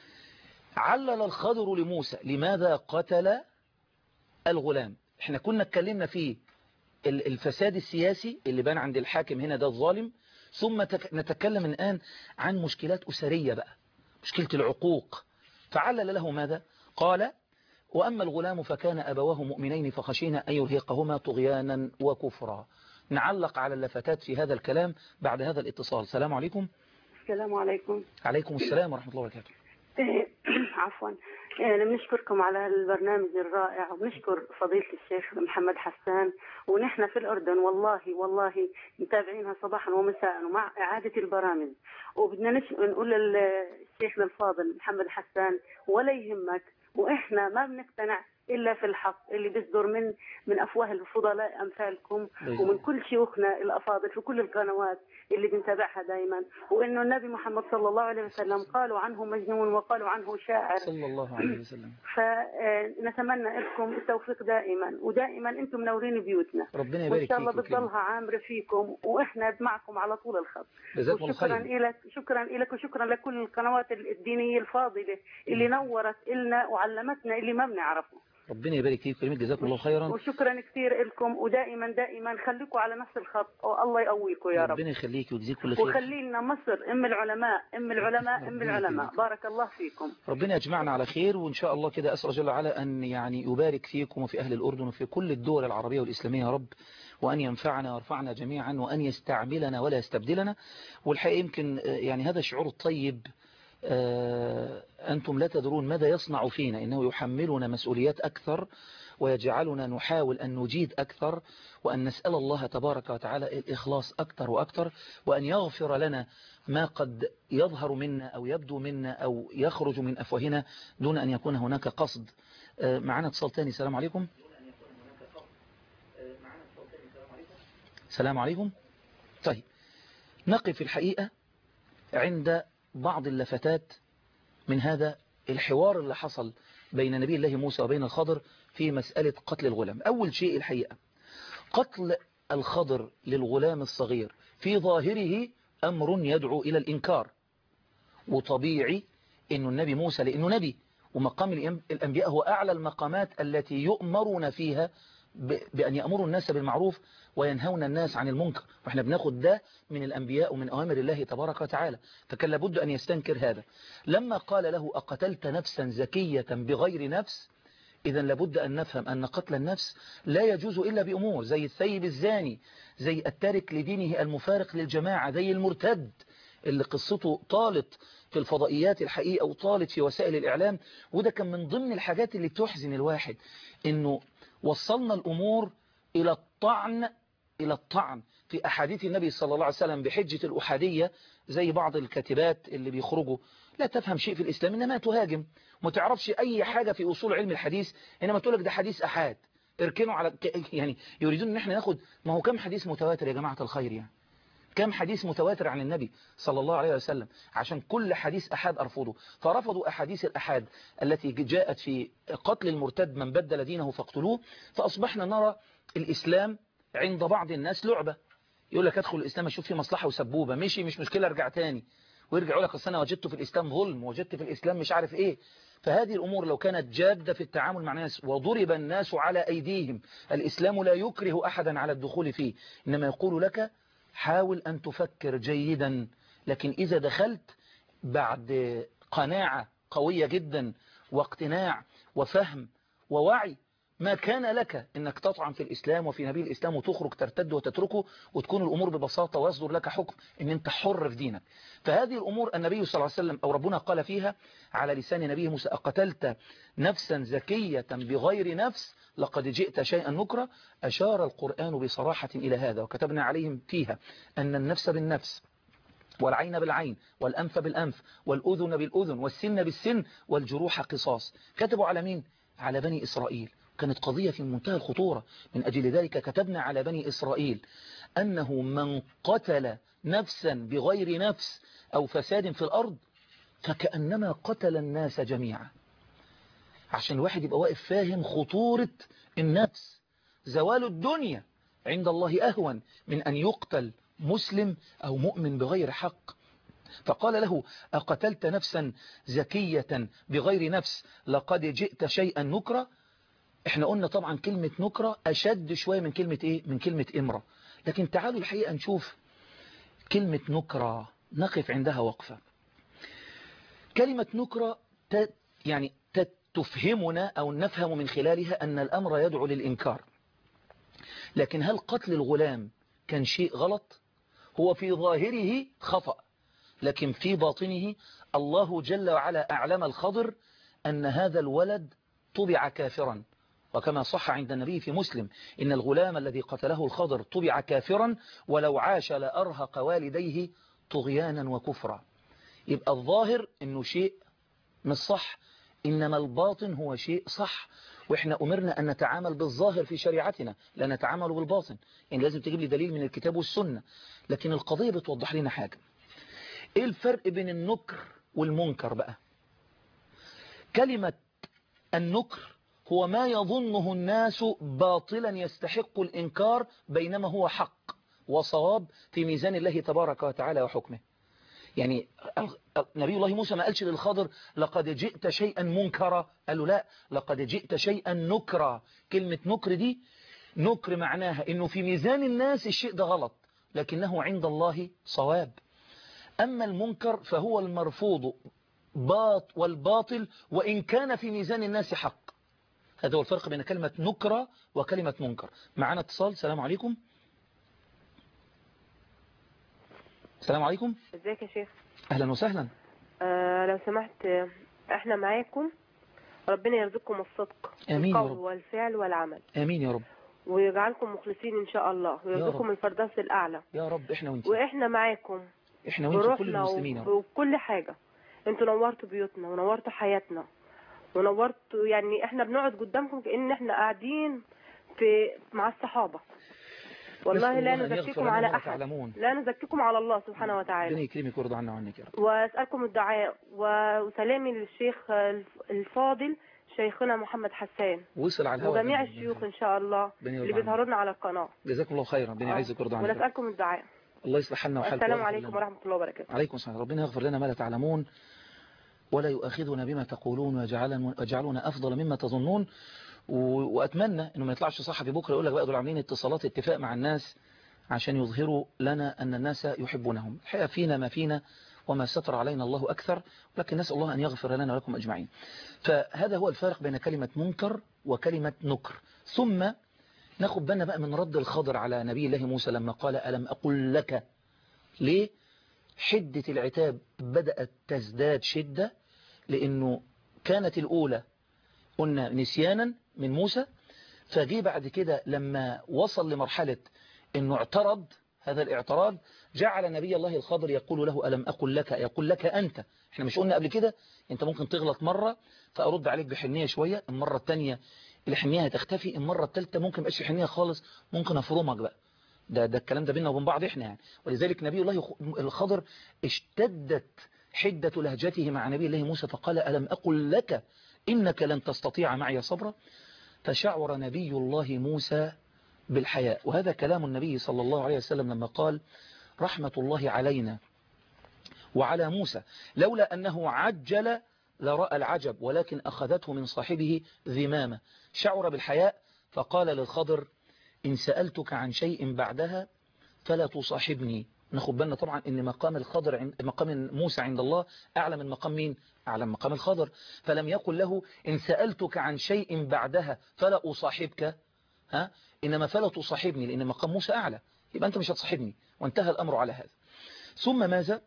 علل الخضر لموسى لماذا قتل الغلام. احنا كنا اتكلمنا فيه الفساد السياسي اللي بان عند الحاكم هنا ده الظالم، ثم نتكلم الآن عن مشكلات أسرية بقى، مشكلة العقوق. فعلل له ماذا؟ قال وأما الغلام فكان أبواه مؤمنين فخشينا أن يرهقهما طغيانا وكفرا. نعلق على اللفتات في هذا الكلام بعد هذا الاتصال. السلام عليكم. السلام عليكم. عليكم السلام ورحمة الله وبركاته. عفوا، بنشكركم على البرنامج الرائع، وبنشكر فضيلة الشيخ محمد حسان، ونحن في الأردن والله والله متابعينها صباحا ومساء ومع إعادة البرامج، وبدنا نقول للشيخ الفاضل محمد حسان ولا يهمك، وإحنا ما بنقتنع إلا في الحق اللي بيصدر من من أفواه الفضلاء أمثالكم ومن كل شيوخنا الأفاضل في كل القنوات اللي بنتابعها دائما، وإنه النبي محمد صلى الله عليه وسلم قالوا عنه مجنون وقالوا عنه شاعر صلى الله عليه وسلم. فنتمنى لكم التوفيق دائما، ودائما أنتم منورين بيوتنا، ربنا يبارك فيكم، وإن شاء الله بتضلها عامرة فيكم، وإحنا معكم على طول الخط. وشكرا لك شكرا لك وشكرا لكل القنوات الدينية الفاضلة اللي نورت إلنا وعلمتنا اللي ما بنعرفه. ربنا يبارك فيك كريم، جزاكم الله خيرا، وشكرا كثير لكم، ودائما دائما خليكم على نفس الخط، والله يقويكم يا رب. ربنا يخليك ويجزيك كل خير. وخلي لنا مصر ام العلماء ام العلماء ام العلماء. بارك الله فيكم. ربنا يجمعنا على خير، وان شاء الله كده اسال جل وعلا ان يعني يبارك فيكم وفي اهل الاردن وفي كل الدول العربيه والاسلاميه يا رب، وان ينفعنا ويرفعنا جميعا، وان يستعملنا ولا يستبدلنا. والحقيقه يمكن يعني هذا الشعور الطيب، أنتم لا تدرون ماذا يصنع فينا، إنه يحملنا مسؤوليات أكثر ويجعلنا نحاول أن نجيد أكثر، وأن نسأل الله تبارك وتعالى الإخلاص أكثر وأكثر، وأن يغفر لنا ما قد يظهر منا أو يبدو منا أو يخرج من أفواهنا دون أن يكون هناك قصد. معنا اتصال تاني. السلام عليكم. السلام عليكم. طيب نقف الحقيقة عند بعض اللفتات من هذا الحوار اللي حصل بين نبي الله موسى وبين الخضر في مسألة قتل الغلام. أول شيء الحقيقة قتل الخضر للغلام الصغير في ظاهره أمر يدعو إلى الإنكار، وطبيعي أنه النبي موسى لأنه نبي، ومقام الأنبياء هو أعلى المقامات التي يؤمرون فيها بأن يأمروا الناس بالمعروف وينهون الناس عن المنكر، وإحنا بناخد ده من الأنبياء ومن أوامر الله تبارك وتعالى، فكان لابد أن يستنكر هذا. لما قال له أقتلت نفسا زكية بغير نفس، إذا لابد أن نفهم أن قتل النفس لا يجوز إلا بأمور، زي الثيب الزاني، زي التارك لدينه المفارق للجماعة، زي المرتد اللي قصته طالت في الفضائيات الحقيقة وطالت في وسائل الإعلام. وده كان من ضمن الحاجات اللي تحزن الواحد، إنه وصلنا الأمور إلى الطعن إلى الطعن في أحاديث النبي صلى الله عليه وسلم بحجة الأحادية، زي بعض الكاتبات اللي بيخرجوا لا تفهم شيء في الإسلام إنما تهاجم، ما تعرفش أي حاجة في أصول علم الحديث، إنما تقول لك ده حديث أحاد، اركنوا على يعني يريدون إن احنا ناخد، ما هو كم حديث متواتر يا جماعة الخير يعني، كم حديث متواتر عن النبي صلى الله عليه وسلم، عشان كل حديث أحاد أرفضه. فرفضوا أحاديث الأحاد التي جاءت في قتل المرتد من بدل دينه فاقتلوه. فأصبحنا نرى الإسلام عند بعض الناس لعبة، يقول لك أدخل الإسلام أشوف فيه مصلحة وسبوبة، ماشي مش مشكلة أرجع تاني، ويرجع يقول لك أصل أنا وجدت في الإسلام ظلم، وجدت في الإسلام مش عارف إيه. فهذه الأمور لو كانت جادة في التعامل مع الناس وضرب الناس على أيديهم، الإسلام لا يكره أحدا على الدخول فيه، إنما يقول لك حاول أن تفكر جيدا، لكن إذا دخلت بعد قناعة قوية جدا واقتناع وفهم ووعي، ما كان لك إنك تطعن في الإسلام وفي نبي الإسلام وتخرج ترتد وتتركه، وتكون الأمور ببساطة ويصدر لك حكم إن أنت حر في دينك. فهذه الأمور النبي صلى الله عليه وسلم أو ربنا قال فيها على لسان نبيه موسى أقتلت نفسا زكية بغير نفس لقد جئت شيئا نكرا. أشار القرآن بصراحة إلى هذا، وكتبنا عليهم فيها أن النفس بالنفس والعين بالعين والأنف بالأنف والأذن بالأذن والسن بالسن والجروح قصاص. كتبوا على مين؟ على بني إسرائيل. كانت قضية في منتهى الخطورة، من أجل ذلك كتبنا على بني إسرائيل أنه من قتل نفسا بغير نفس أو فساد في الأرض فكأنما قتل الناس جميعا، عشان الواحد يبقى واقف فاهم خطورة النفس. زوال الدنيا عند الله أهون من أن يقتل مسلم أو مؤمن بغير حق. فقال له أقتلت نفسا زكية بغير نفس لقد جئت شيئا نكرا. احنا قلنا طبعا كلمة نكرة أشد شوية من كلمة إيه؟ من كلمة إمرة. لكن تعالوا الحقيقة نشوف كلمة نكرة، نقف عندها وقفة. كلمة نكرة ت... يعني تفهمنا أو نفهم من خلالها أن الأمر يدعو للإنكار. لكن هل قتل الغلام كان شيء غلط؟ هو في ظاهره خطأ، لكن في باطنه الله جل وعلا أعلم الخضر أن هذا الولد طبع كافرا، وكما صح عند النبي في مسلم إن الغلام الذي قتله الخضر طبع كافرا ولو عاش لأرهق والديه طغيانا وكفرا. يبقى الظاهر أنه شيء مش صح، إنما الباطن هو شيء صح. وإحنا أمرنا أن نتعامل بالظاهر في شريعتنا لا نتعامل بالباطن، يعني لازم تجيب لي دليل من الكتاب والسنة. لكن القضية بتوضح لنا حاجة، إيه الفرق بين النكر والمنكر بقى؟ كلمة النكر هو ما يظنه الناس باطلا يستحق الإنكار بينما هو حق وصواب في ميزان الله تبارك وتعالى وحكمه. يعني نبي الله موسى ما قالش للخضر لقد جئت شيئا منكرا، قال له لا لقد جئت شيئا نكرا. كلمة نكر دي نكر معناها انه في ميزان الناس الشيء ده غلط لكنه عند الله صواب. اما المنكر فهو المرفوض باط والباطل وان كان في ميزان الناس حق. هذا هو الفرق بين كلمة نكرة وكلمة منكر. معنا اتصال. السلام عليكم. السلام عليكم. ازيك يا شيخ؟ اهلا وسهلا. آه لو سمحت احنا معاكم، ربنا يرزقكم الصدق امين يا القول رب والفعل والعمل، امين يا رب، ويجعلكم مخلصين ان شاء الله ويرزقكم الفردوس الاعلى يا رب. احنا وانت واحنا معاكم، احنا وانت كل المسلمين يا رب. وكل حاجة. انتوا نورتوا بيوتنا ونورتوا حياتنا ونورتوا، يعني احنا بنقعد قدامكم كأن احنا قاعدين في مع الصحابة. والله لا نزكيكم على أحد، تعلمون. لا نزكيكم على الله سبحانه وتعالى. ربنا يكرمك ويرضى عنا وعنك يا رب. وأسألكم الدعاء وسلامي للشيخ الفاضل شيخنا محمد حسان وصل على الهواء وجميع الشيوخ إن شاء الله اللي بيظهروا لنا على القناة. جزاكم الله خيرا. ربنا يعزك ويرضى عنك. ونسألكم الدعاء. الله يصلح حالنا وحالكم. السلام عليكم ورحمة الله وبركاته. عليكم السلام. ربنا يغفر لنا ما لا تعلمون ولا يؤاخذنا بما تقولون ويجعلنا أفضل مما تظنون. وأتمنى أنه ما يطلعش صحفي بكرة يقول لك بقى دول عاملين اتصالات اتفاق مع الناس عشان يظهروا لنا أن الناس يحبونهم. الحقيقة فينا ما فينا وما ستر علينا الله أكثر، ولكن نسأل الله أن يغفر لنا ولكم أجمعين. فهذا هو الفارق بين كلمة منكر وكلمة نكر. ثم ناخد بالنا بقى من رد الخضر على نبي الله موسى لما قال ألم أقل لك. ليه؟ حدة العتاب بدأت تزداد شدة، لأنه كانت الأولى قلنا نسيانا من موسى، فجي بعد كده لما وصل لمرحلة أنه اعترض، هذا الاعتراض جعل نبي الله الخضر يقول له ألم أقل لك، يقول لك أنت. احنا مش قلنا قبل كده انت ممكن تغلط مرة فأرد عليك بحنية شوية، المرة الثانية الحنية هتختفي، المرة الثالثة ممكن بقاش حنية خالص، ممكن أفرمك بقى. ده ده الكلام ده بيننا وبين بعض احنا يعني. ولذلك نبي الله الخضر اشتدت حدة لهجته مع نبي الله موسى فقال ألم أقل لك إنك لن تستطيع معي صبرا. فشعر نبي الله موسى بالحياء. وهذا كلام النبي صلى الله عليه وسلم لما قال رحمة الله علينا وعلى موسى لولا أنه عجل لرأى العجب ولكن أخذته من صاحبه ذمامة. شعر بالحياء فقال للخضر إن سألتك عن شيء بعدها فلا تصاحبني. ناخد بالنا طبعا ان مقام الخضر عند مقام موسى عند الله اعلى من مقام مين؟ اعلى من مقام الخضر. فلم يقل له ان سألتك عن شيء بعدها فلا اصاحبك، ها، انما فلا تصاحبني، لان مقام موسى اعلى، يبقى انت مش هتصاحبني، وانتهى الامر على هذا. ثم ماذا؟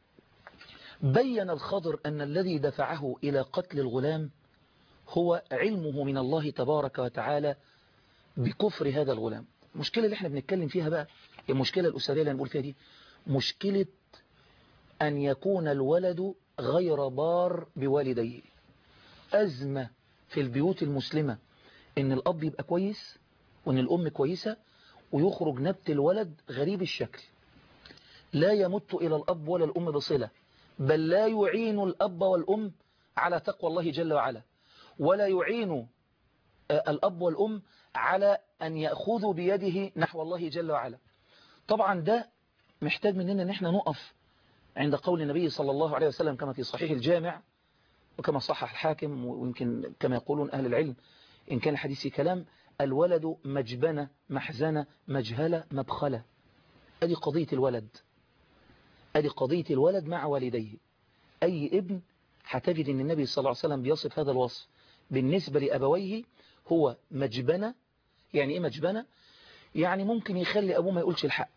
بين الخضر ان الذي دفعه الى قتل الغلام هو علمه من الله تبارك وتعالى بكفر هذا الغلام. المشكلة اللي احنا بنتكلم فيها بقى، المشكلة الأسرية اللي هنقول فيها دي، مشكلة أن يكون الولد غير بار بوالديه. أزمة في البيوت المسلمة إن الأب يبقى كويس وإن الأم كويسة ويخرج نبت الولد غريب الشكل، لا يمت إلى الأب ولا الأم بصلة، بل لا يعين الأب والأم على تقوى الله جل وعلا، ولا يعين الأب والأم على أن يأخذوا بيده نحو الله جل وعلا. طبعا ده محتاج مننا أن احنا نقف عند قول النبي صلى الله عليه وسلم كما في صحيح الجامع وكما صحح الحاكم، ويمكن كما يقولون أهل العلم إن كان الحديث كلام: الولد مجبنة محزنة مجهلة مبخلة. أدي قضية الولد، أدي قضية الولد مع والديه. أي ابن هتجد أن النبي صلى الله عليه وسلم بيصف هذا الوصف بالنسبة لأبويه، هو مجبنة. يعني إيه مجبنة؟ يعني ممكن يخلي أبوه ما يقولش الحق،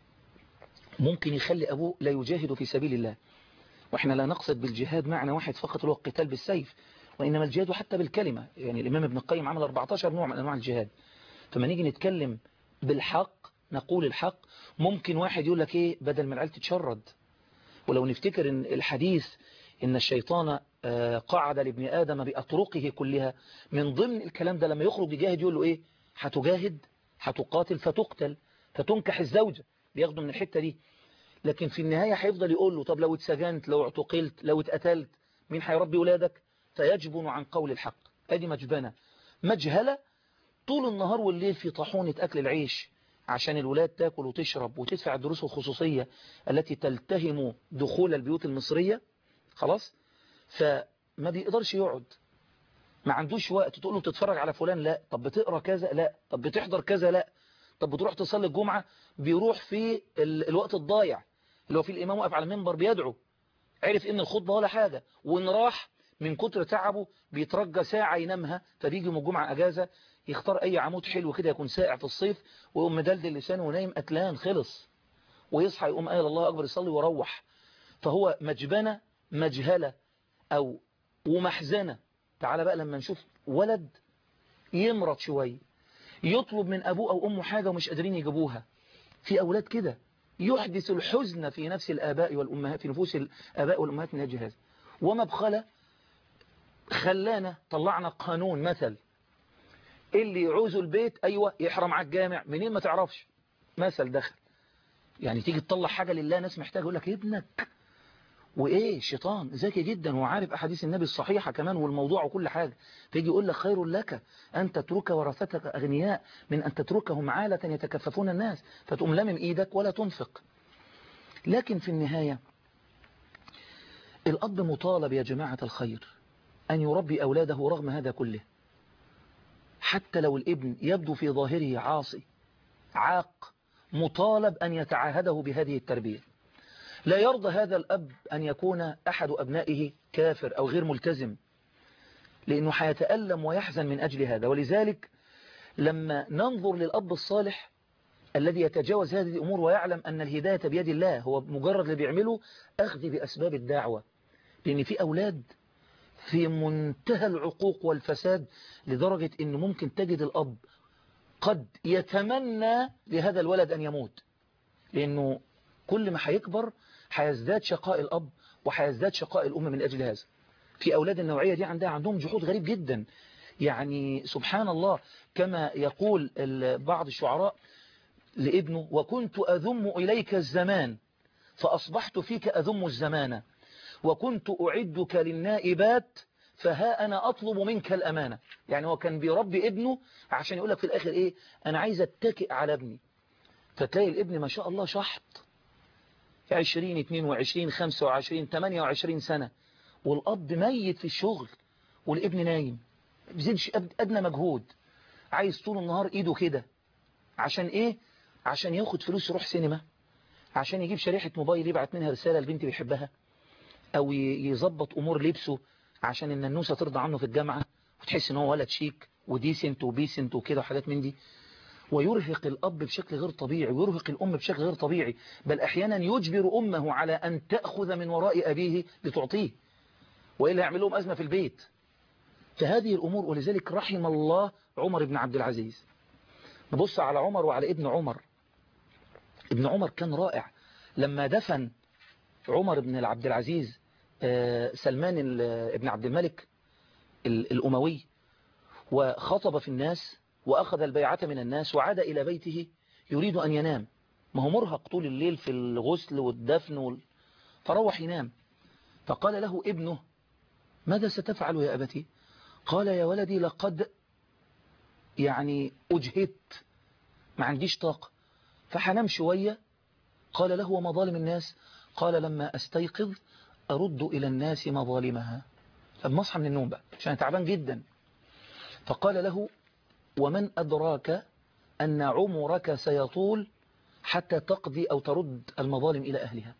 ممكن يخلي أبوه لا يجاهد في سبيل الله. وإحنا لا نقصد بالجهاد معنى واحد فقط اللي هو القتال بالسيف، وإنما الجهاد حتى بالكلمة. يعني الإمام ابن القيم عمل أربعة عشر نوع من أنواع الجهاد. فما نيجي نتكلم بالحق نقول الحق. ممكن واحد يقول لك إيه بدل ما العيال تتشرد. ولو نفتكر إن الحديث إن الشيطان قعد لابن آدم بأطرقه كلها، من ضمن الكلام ده لما يخرج يجاهد يقول له إيه؟ هتجاهد، هتقاتل، فتقتل، فتنكح الزوجة. بياخده من الحتة دي. لكن في النهاية هيفضل يقول له طب لو اتسجنت، لو اعتقلت، لو اتقتلت، مين هيربي ولادك؟ فيجبن عن قول الحق. ادي مجبنة. مجهلة طول النهار والليل في طاحونة أكل العيش عشان الولاد تاكل وتشرب وتدفع الدروس الخصوصية التي تلتهم دخول البيوت المصرية. خلاص؟ فما بيقدرش يقعد، ما عندوش وقت. تقول له تتفرج على فلان، لا. طب بتقرأ كذا، لا. طب بتحضر كذا، لا. طب بتروح تصلي الجمعة، بيروح في ال... الوقت الضايع اللي هو في الإمام واقف على المنبر بيدعو، عرف إن الخطبة ولا حاجة، وإن راح من كتر تعبه بيترجى ساعة ينامها، فبيجي من الجمعة أجازة يختار أي عمود حلو كده يكون ساقع في الصيف، ويقوم مدلدل لسانه ونايم قتلان خلص، ويصحى يقوم قايل الله أكبر يصلي ويروح. فهو مجبنة مجهلة أو ومحزنة. تعال بقى لما نشوف ولد يمرض شوية يطلب من أبوه أو أمه حاجة ومش قادرين يجيبوها. في أولاد كده يحدث الحزن في نفس الآباء والأمهات، في نفوس الآباء والأمهات من أجل هذا. ومبخلة خلانا طلعنا قانون مثل اللي يعوز البيت أيوة يحرم على الجامع، منين ما تعرفش مثل دخل. يعني تيجي تطلع حاجة لله ناس محتاج يقول لك ابنك وإيه شيطان ذكي جدا وعارف أحاديث النبي الصحيحة كمان والموضوع وكل حاجة، فيجي يقول لك خير لك أن تترك ورثتك أغنياء من أن تتركهم عالة يتكففون الناس، فتقوم لمم إيدك ولا تنفق. لكن في النهاية الأب مطالب يا جماعة الخير أن يربي أولاده رغم هذا كله. حتى لو الابن يبدو في ظاهره عاصي عاق مطالب أن يتعاهده بهذه التربية. لا يرضى هذا الأب أن يكون أحد أبنائه كافر أو غير ملتزم، لأنه حيتألم ويحزن من أجل هذا. ولذلك لما ننظر للأب الصالح الذي يتجاوز هذه الأمور ويعلم أن الهداية بيد الله، هو مجرد اللي بيعمله أخذ بأسباب الدعوة، لأن في أولاد في منتهى العقوق والفساد لدرجة أنه ممكن تجد الأب قد يتمنى لهذا الولد أن يموت، لأنه كل ما هيكبر هيزداد شقاء الأب وهيزداد شقاء الأم من أجل هذا. في أولاد النوعية دي عندها عندهم جحود غريب جدا، يعني سبحان الله كما يقول بعض الشعراء لابنه: وكنت أذم إليك الزمان فأصبحت فيك أذم الزمان، وكنت أعدك للنائبات فها أنا أطلب منك الأمانة. يعني هو كان بيربي ابنه عشان يقولك في الآخر إيه؟ أنا عايز أتكئ على ابني. فتلاقي الابن ما شاء الله شحط عشرين اتنين وعشرين خمسة وعشرين ثمانية وعشرين سنة، والأب ميت في الشغل والابن نايم، ما بيزيدش أدنى مجهود، عايز طول النهار إيده كده. عشان إيه؟ عشان ياخد فلوس يروح سينما، عشان يجيب شريحة موبايل يبعت منها رسالة البنت بيحبها، أو يظبط أمور لبسه عشان الننوسة ترضى عنه في الجامعة وتحس إن هو ولد شيك وديسنت وبيسنت وكده وحاجات من دي. ويرهق الأب بشكل غير طبيعي ويرهق الأم بشكل غير طبيعي، بل أحيانا يجبر أمه على أن تأخذ من وراء أبيه لتعطيه، وإلا يعمل لهم أزمة في البيت. فهذه الأمور، ولذلك رحم الله عمر بن عبد العزيز. نبص على عمر وعلى ابن عمر. ابن عمر كان رائع. لما دفن عمر بن عبد العزيز سلمان بن عبد الملك الأموي وخطب في الناس وأخذ البيعة من الناس وعاد إلى بيته يريد أن ينام، ما هو مرهق طول الليل في الغسل والدفن وال... فروح ينام. فقال له ابنه: ماذا ستفعل يا أبتي؟ قال: يا ولدي لقد يعني أجهدت، ما عنديش طاقة، فحنام شوية. قال له: ومظالم الناس؟ قال: لما أستيقظ أرد إلى الناس مظالمها. لما أصحى من النوم بقى عشان تعبان جدا. فقال له: ومن أدراك أن عمرك سيطول حتى تقضي أو ترد المظالم إلى أهلها؟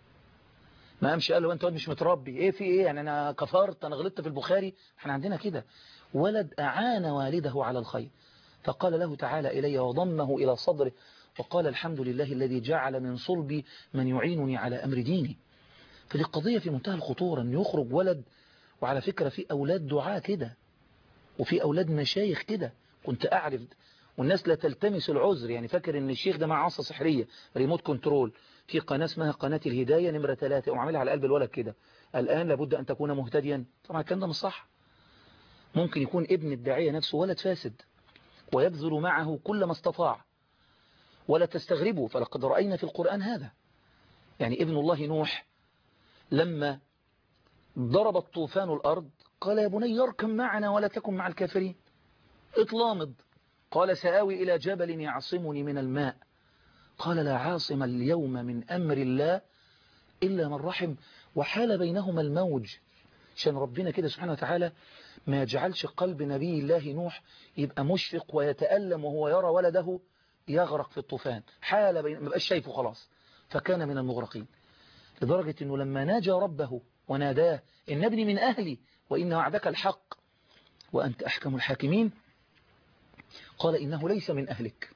ما أمشي قال له: أنت مش متربي، إيه في إيه يعني، أنا كفرت، أنا غلطت في البخاري. احنا عندنا كده ولد أعان والده على الخير. فقال له: تعالى إلي، وضمه إلى صدره وقال: الحمد لله الذي جعل من صلبي من يعينني على أمر ديني. فدي قضية في منتهى الخطورة أن يخرج ولد. وعلى فكرة في أولاد دعاة كده، وفي أولاد مشايخ كده، كنت أعرف، والناس لا تلتمس العذر، يعني فاكر ان الشيخ ده مع عصا سحرية ريموت كنترول في قناة اسمها قناة الهداية نمرة ثلاثة، وعملها على قلب الولد كده: الآن لابد أن تكون مهتديا. طبعا الكلام ده مش صح. ممكن يكون ابن الداعية نفسه ولد فاسد ويبذل معه كل ما استطاع، ولا تستغربوا، فلقد رأينا في القرآن هذا. يعني ابن الله نوح لما ضرب الطوفان الأرض قال: يا بني اركب معنا ولا تكن مع الكافرين. اطلامض، قال: سآوي إلى جبل يعصمني من الماء. قال: لا عاصم اليوم من أمر الله إلا من رحم. وحال بينهما الموج، عشان ربنا كده سبحانه وتعالى ما يجعلش قلب نبي الله نوح يبقى مشفق ويتألم وهو يرى ولده يغرق في الطوفان. حال بين، ما بقاش شايفه خلاص، فكان من المغرقين. لدرجة أنه لما ناجى ربه وناداه: إن ابني من أهلي وإن وعدك الحق وأنت أحكم الحاكمين، قال: إنه ليس من أهلك،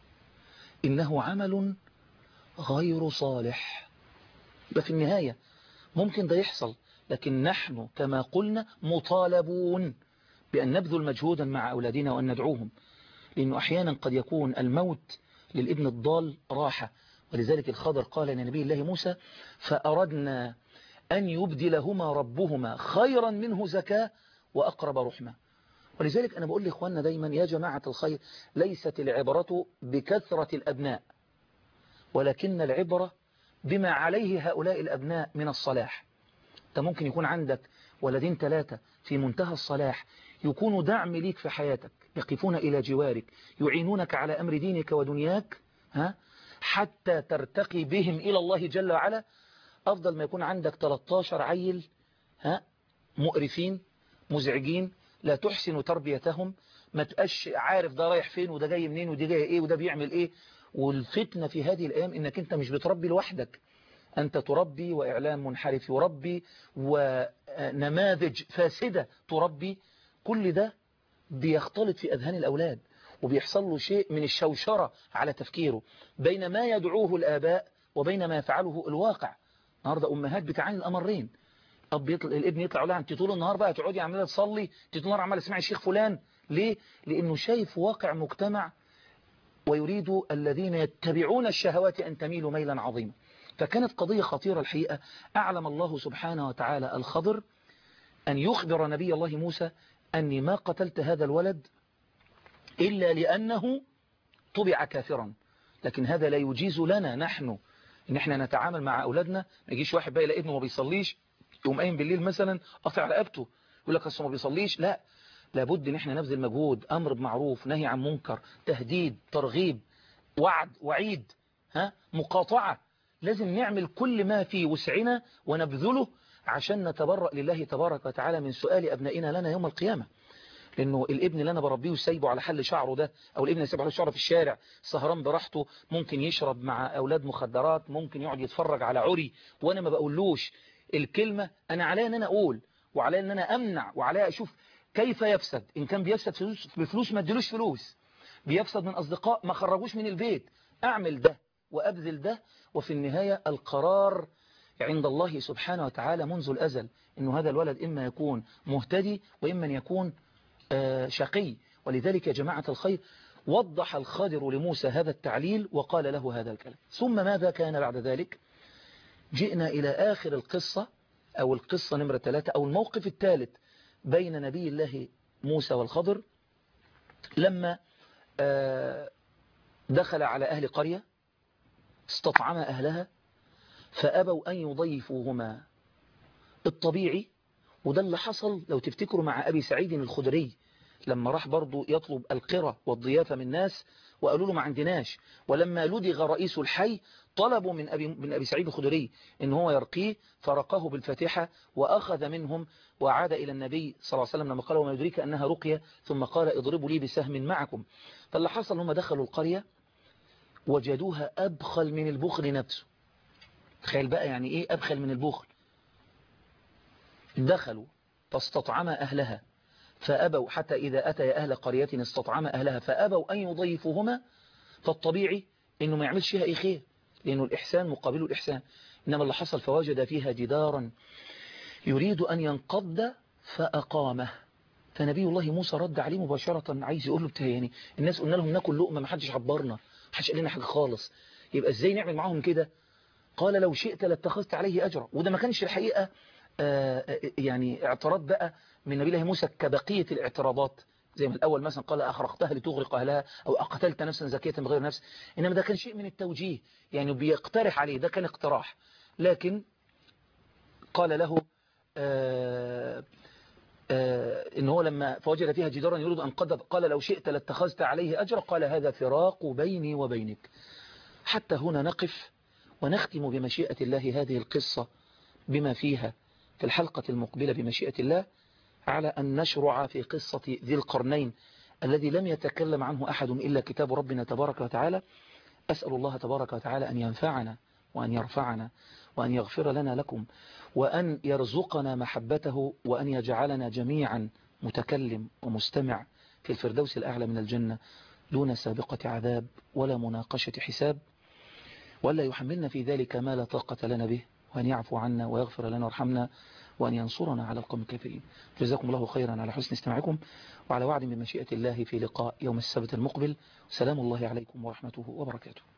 إنه عمل غير صالح. يبقى في النهاية ممكن ده يحصل، لكن نحن كما قلنا مطالبون بأن نبذل مجهودا مع أولادنا وأن ندعوهم، لأنه أحيانا قد يكون الموت للابن الضال راحة. ولذلك الخضر قال لنبي الله موسى: فأردنا أن يبدلهما ربهما خيرا منه زكاة وأقرب رحمة. ولذلك أنا بقول لإخواننا دايما: يا جماعة الخير، ليست العبرة بكثرة الأبناء، ولكن العبرة بما عليه هؤلاء الأبناء من الصلاح. أنت ممكن يكون عندك ولدين ثلاثة في منتهى الصلاح، يكونوا دعم ليك في حياتك، يقفون إلى جوارك، يعينونك على أمر دينك ودنياك، ها، حتى ترتقي بهم إلى الله جل وعلا، أفضل ما يكون عندك ثلاثة عشر عيل ها مؤرفين مزعجين لا تحسن تربيتهم، ما تبقاش عارف ده رايح فين وده جاي منين ودي جاي ايه وده بيعمل ايه. والفتنة في هذه الأيام إنك أنت مش بتربي لوحدك، أنت تربي وإعلام منحرف يربي ونماذج فاسدة تربي. كل ده بيختلط في أذهان الأولاد وبيحصل له شيء من الشوشرة على تفكيره بين ما يدعوه الآباء وبين ما يفعله الواقع. النهاردة أمهات بتعاني الأمرين، أب يطلع الابن يطلع لها أنت طول النهار بقى تقعدي عمالة تصلي، أنت طول النهار عمالة تسمعي الشيخ فلان. ليه؟ لأنه شايف واقع مجتمع ويريد الذين يتبعون الشهوات أن تميلوا ميلا عظيما. فكانت قضية خطيرة الحقيقة. أعلم الله سبحانه وتعالى الخضر أن يخبر نبي الله موسى أني ما قتلت هذا الولد إلا لأنه طبع كافرا. لكن هذا لا يجيز لنا نحن إن احنا نتعامل مع أولادنا. ما يجيش واحد بقى يلاقي ابنه ما بيصليش يقوم قايم بالليل مثلا قطع رقبته يقول لك أصله ما بيصليش. لا، لابد ان احنا نبذل مجهود، امر بمعروف، نهي عن منكر، تهديد، ترغيب، وعد، وعيد، ها مقاطعة. لازم نعمل كل ما في وسعنا ونبذله عشان نتبرأ لله تبارك وتعالى من سؤال أبنائنا لنا يوم القيامة. لأنه الابن اللي أنا بربيه وسايبه على حل شعره ده، أو الابن اللي سايبه على شعره في الشارع سهران براحته، ممكن يشرب مع أولاد مخدرات، ممكن يقعد يتفرج على عري وأنا ما بقولوش الكلمة. أنا عليا أن أنا أقول وعليا أن أنا أمنع وعليا أشوف كيف يفسد. إن كان بيفسد فلوس بفلوس ما ادلوش فلوس، بيفسد من أصدقاء ما خرجوش من البيت، أعمل ده وأبذل ده. وفي النهاية القرار عند الله سبحانه وتعالى منذ الأزل إنه هذا الولد إما يكون مهتدي وإما يكون شقي. ولذلك يا جماعة الخير وضح الخضر لموسى هذا التعليل وقال له هذا الكلام. ثم ماذا كان بعد ذلك؟ جئنا إلى آخر القصة أو القصة نمرة ثلاثة أو الموقف الثالث بين نبي الله موسى والخضر، لما دخل على أهل قرية استطعم أهلها فأبوا أن يضيفوهما. الطبيعي وده اللي حصل لو تفتكروا مع أبي سعيد الخدري لما راح برضو يطلب القرى والضيافة من الناس وقالوا له ما عندناش، ولما لدغ رئيس الحي طلبوا من أبي, من أبي سعيد الخدري إن هو يرقيه، فرقاه بالفاتحة وأخذ منهم وعاد إلى النبي صلى الله عليه وسلم لما قال وما يدريك أنها رقية، ثم قال اضربوا لي بسهم معكم. فاللي حصل هم دخلوا القرية وجدوها أبخل من البخل نفسه. تخيل بقى يعني إيه أبخل من البخل. دخلوا فاستطعم أهلها فأبوا حتى إذا أتى أهل قرية استطعم أهلها فأبوا أن يضيفوهما. فالطبيعي إنه ما يعملش فيها أي خير لأنه الإحسان مقابل الإحسان. إنما اللي حصل فوجد فيها جدارا يريد أن ينقض فأقامه. فنبي الله موسى رد عليه مباشرة عايز يقول له يعني الناس قلنا لهم ناكل لقمة ما حدش عبرنا، ما حدش قال لنا حاجة خالص، يبقى إزاي نعمل معاهم كده؟ قال لو شئت لاتخذت عليه أجرا. وده ما كانش الحقيقة يعني اعتراض بقى من نبي الله موسى كبقية الاعتراضات زي ما الأول مثلا قال أخرقتها لتغرق أهلها أو أقتلت نفسا زكية بغير نفس، إنما ده كان شيء من التوجيه يعني بيقترح عليه، ده كان اقتراح. لكن قال له آآ آآ إن هو لما فوجد فيها جدارا يريد أن قد قال لو شئت لاتخذت عليه أجرا. قال هذا فراق بيني وبينك. حتى هنا نقف ونختم بمشيئة الله هذه القصة بما فيها في الحلقة المقبلة بمشيئة الله على أن نشرع في قصة ذي القرنين الذي لم يتكلم عنه أحد إلا كتاب ربنا تبارك وتعالى. أسأل الله تبارك وتعالى أن ينفعنا وأن يرفعنا وأن يغفر لنا لكم وأن يرزقنا محبته وأن يجعلنا جميعا متكلم ومستمع في الفردوس الأعلى من الجنة دون سابقة عذاب ولا مناقشة حساب، ولا يحملنا في ذلك ما لا طاقة لنا به، وأن يعفو عنا ويغفر لنا ويرحمنا وأن ينصرنا على القوم الكافرين. جزاكم الله خيرا على حسن استماعكم، وعلى وعد بمشيئة الله في لقاء يوم السبت المقبل. سلام الله عليكم ورحمته وبركاته.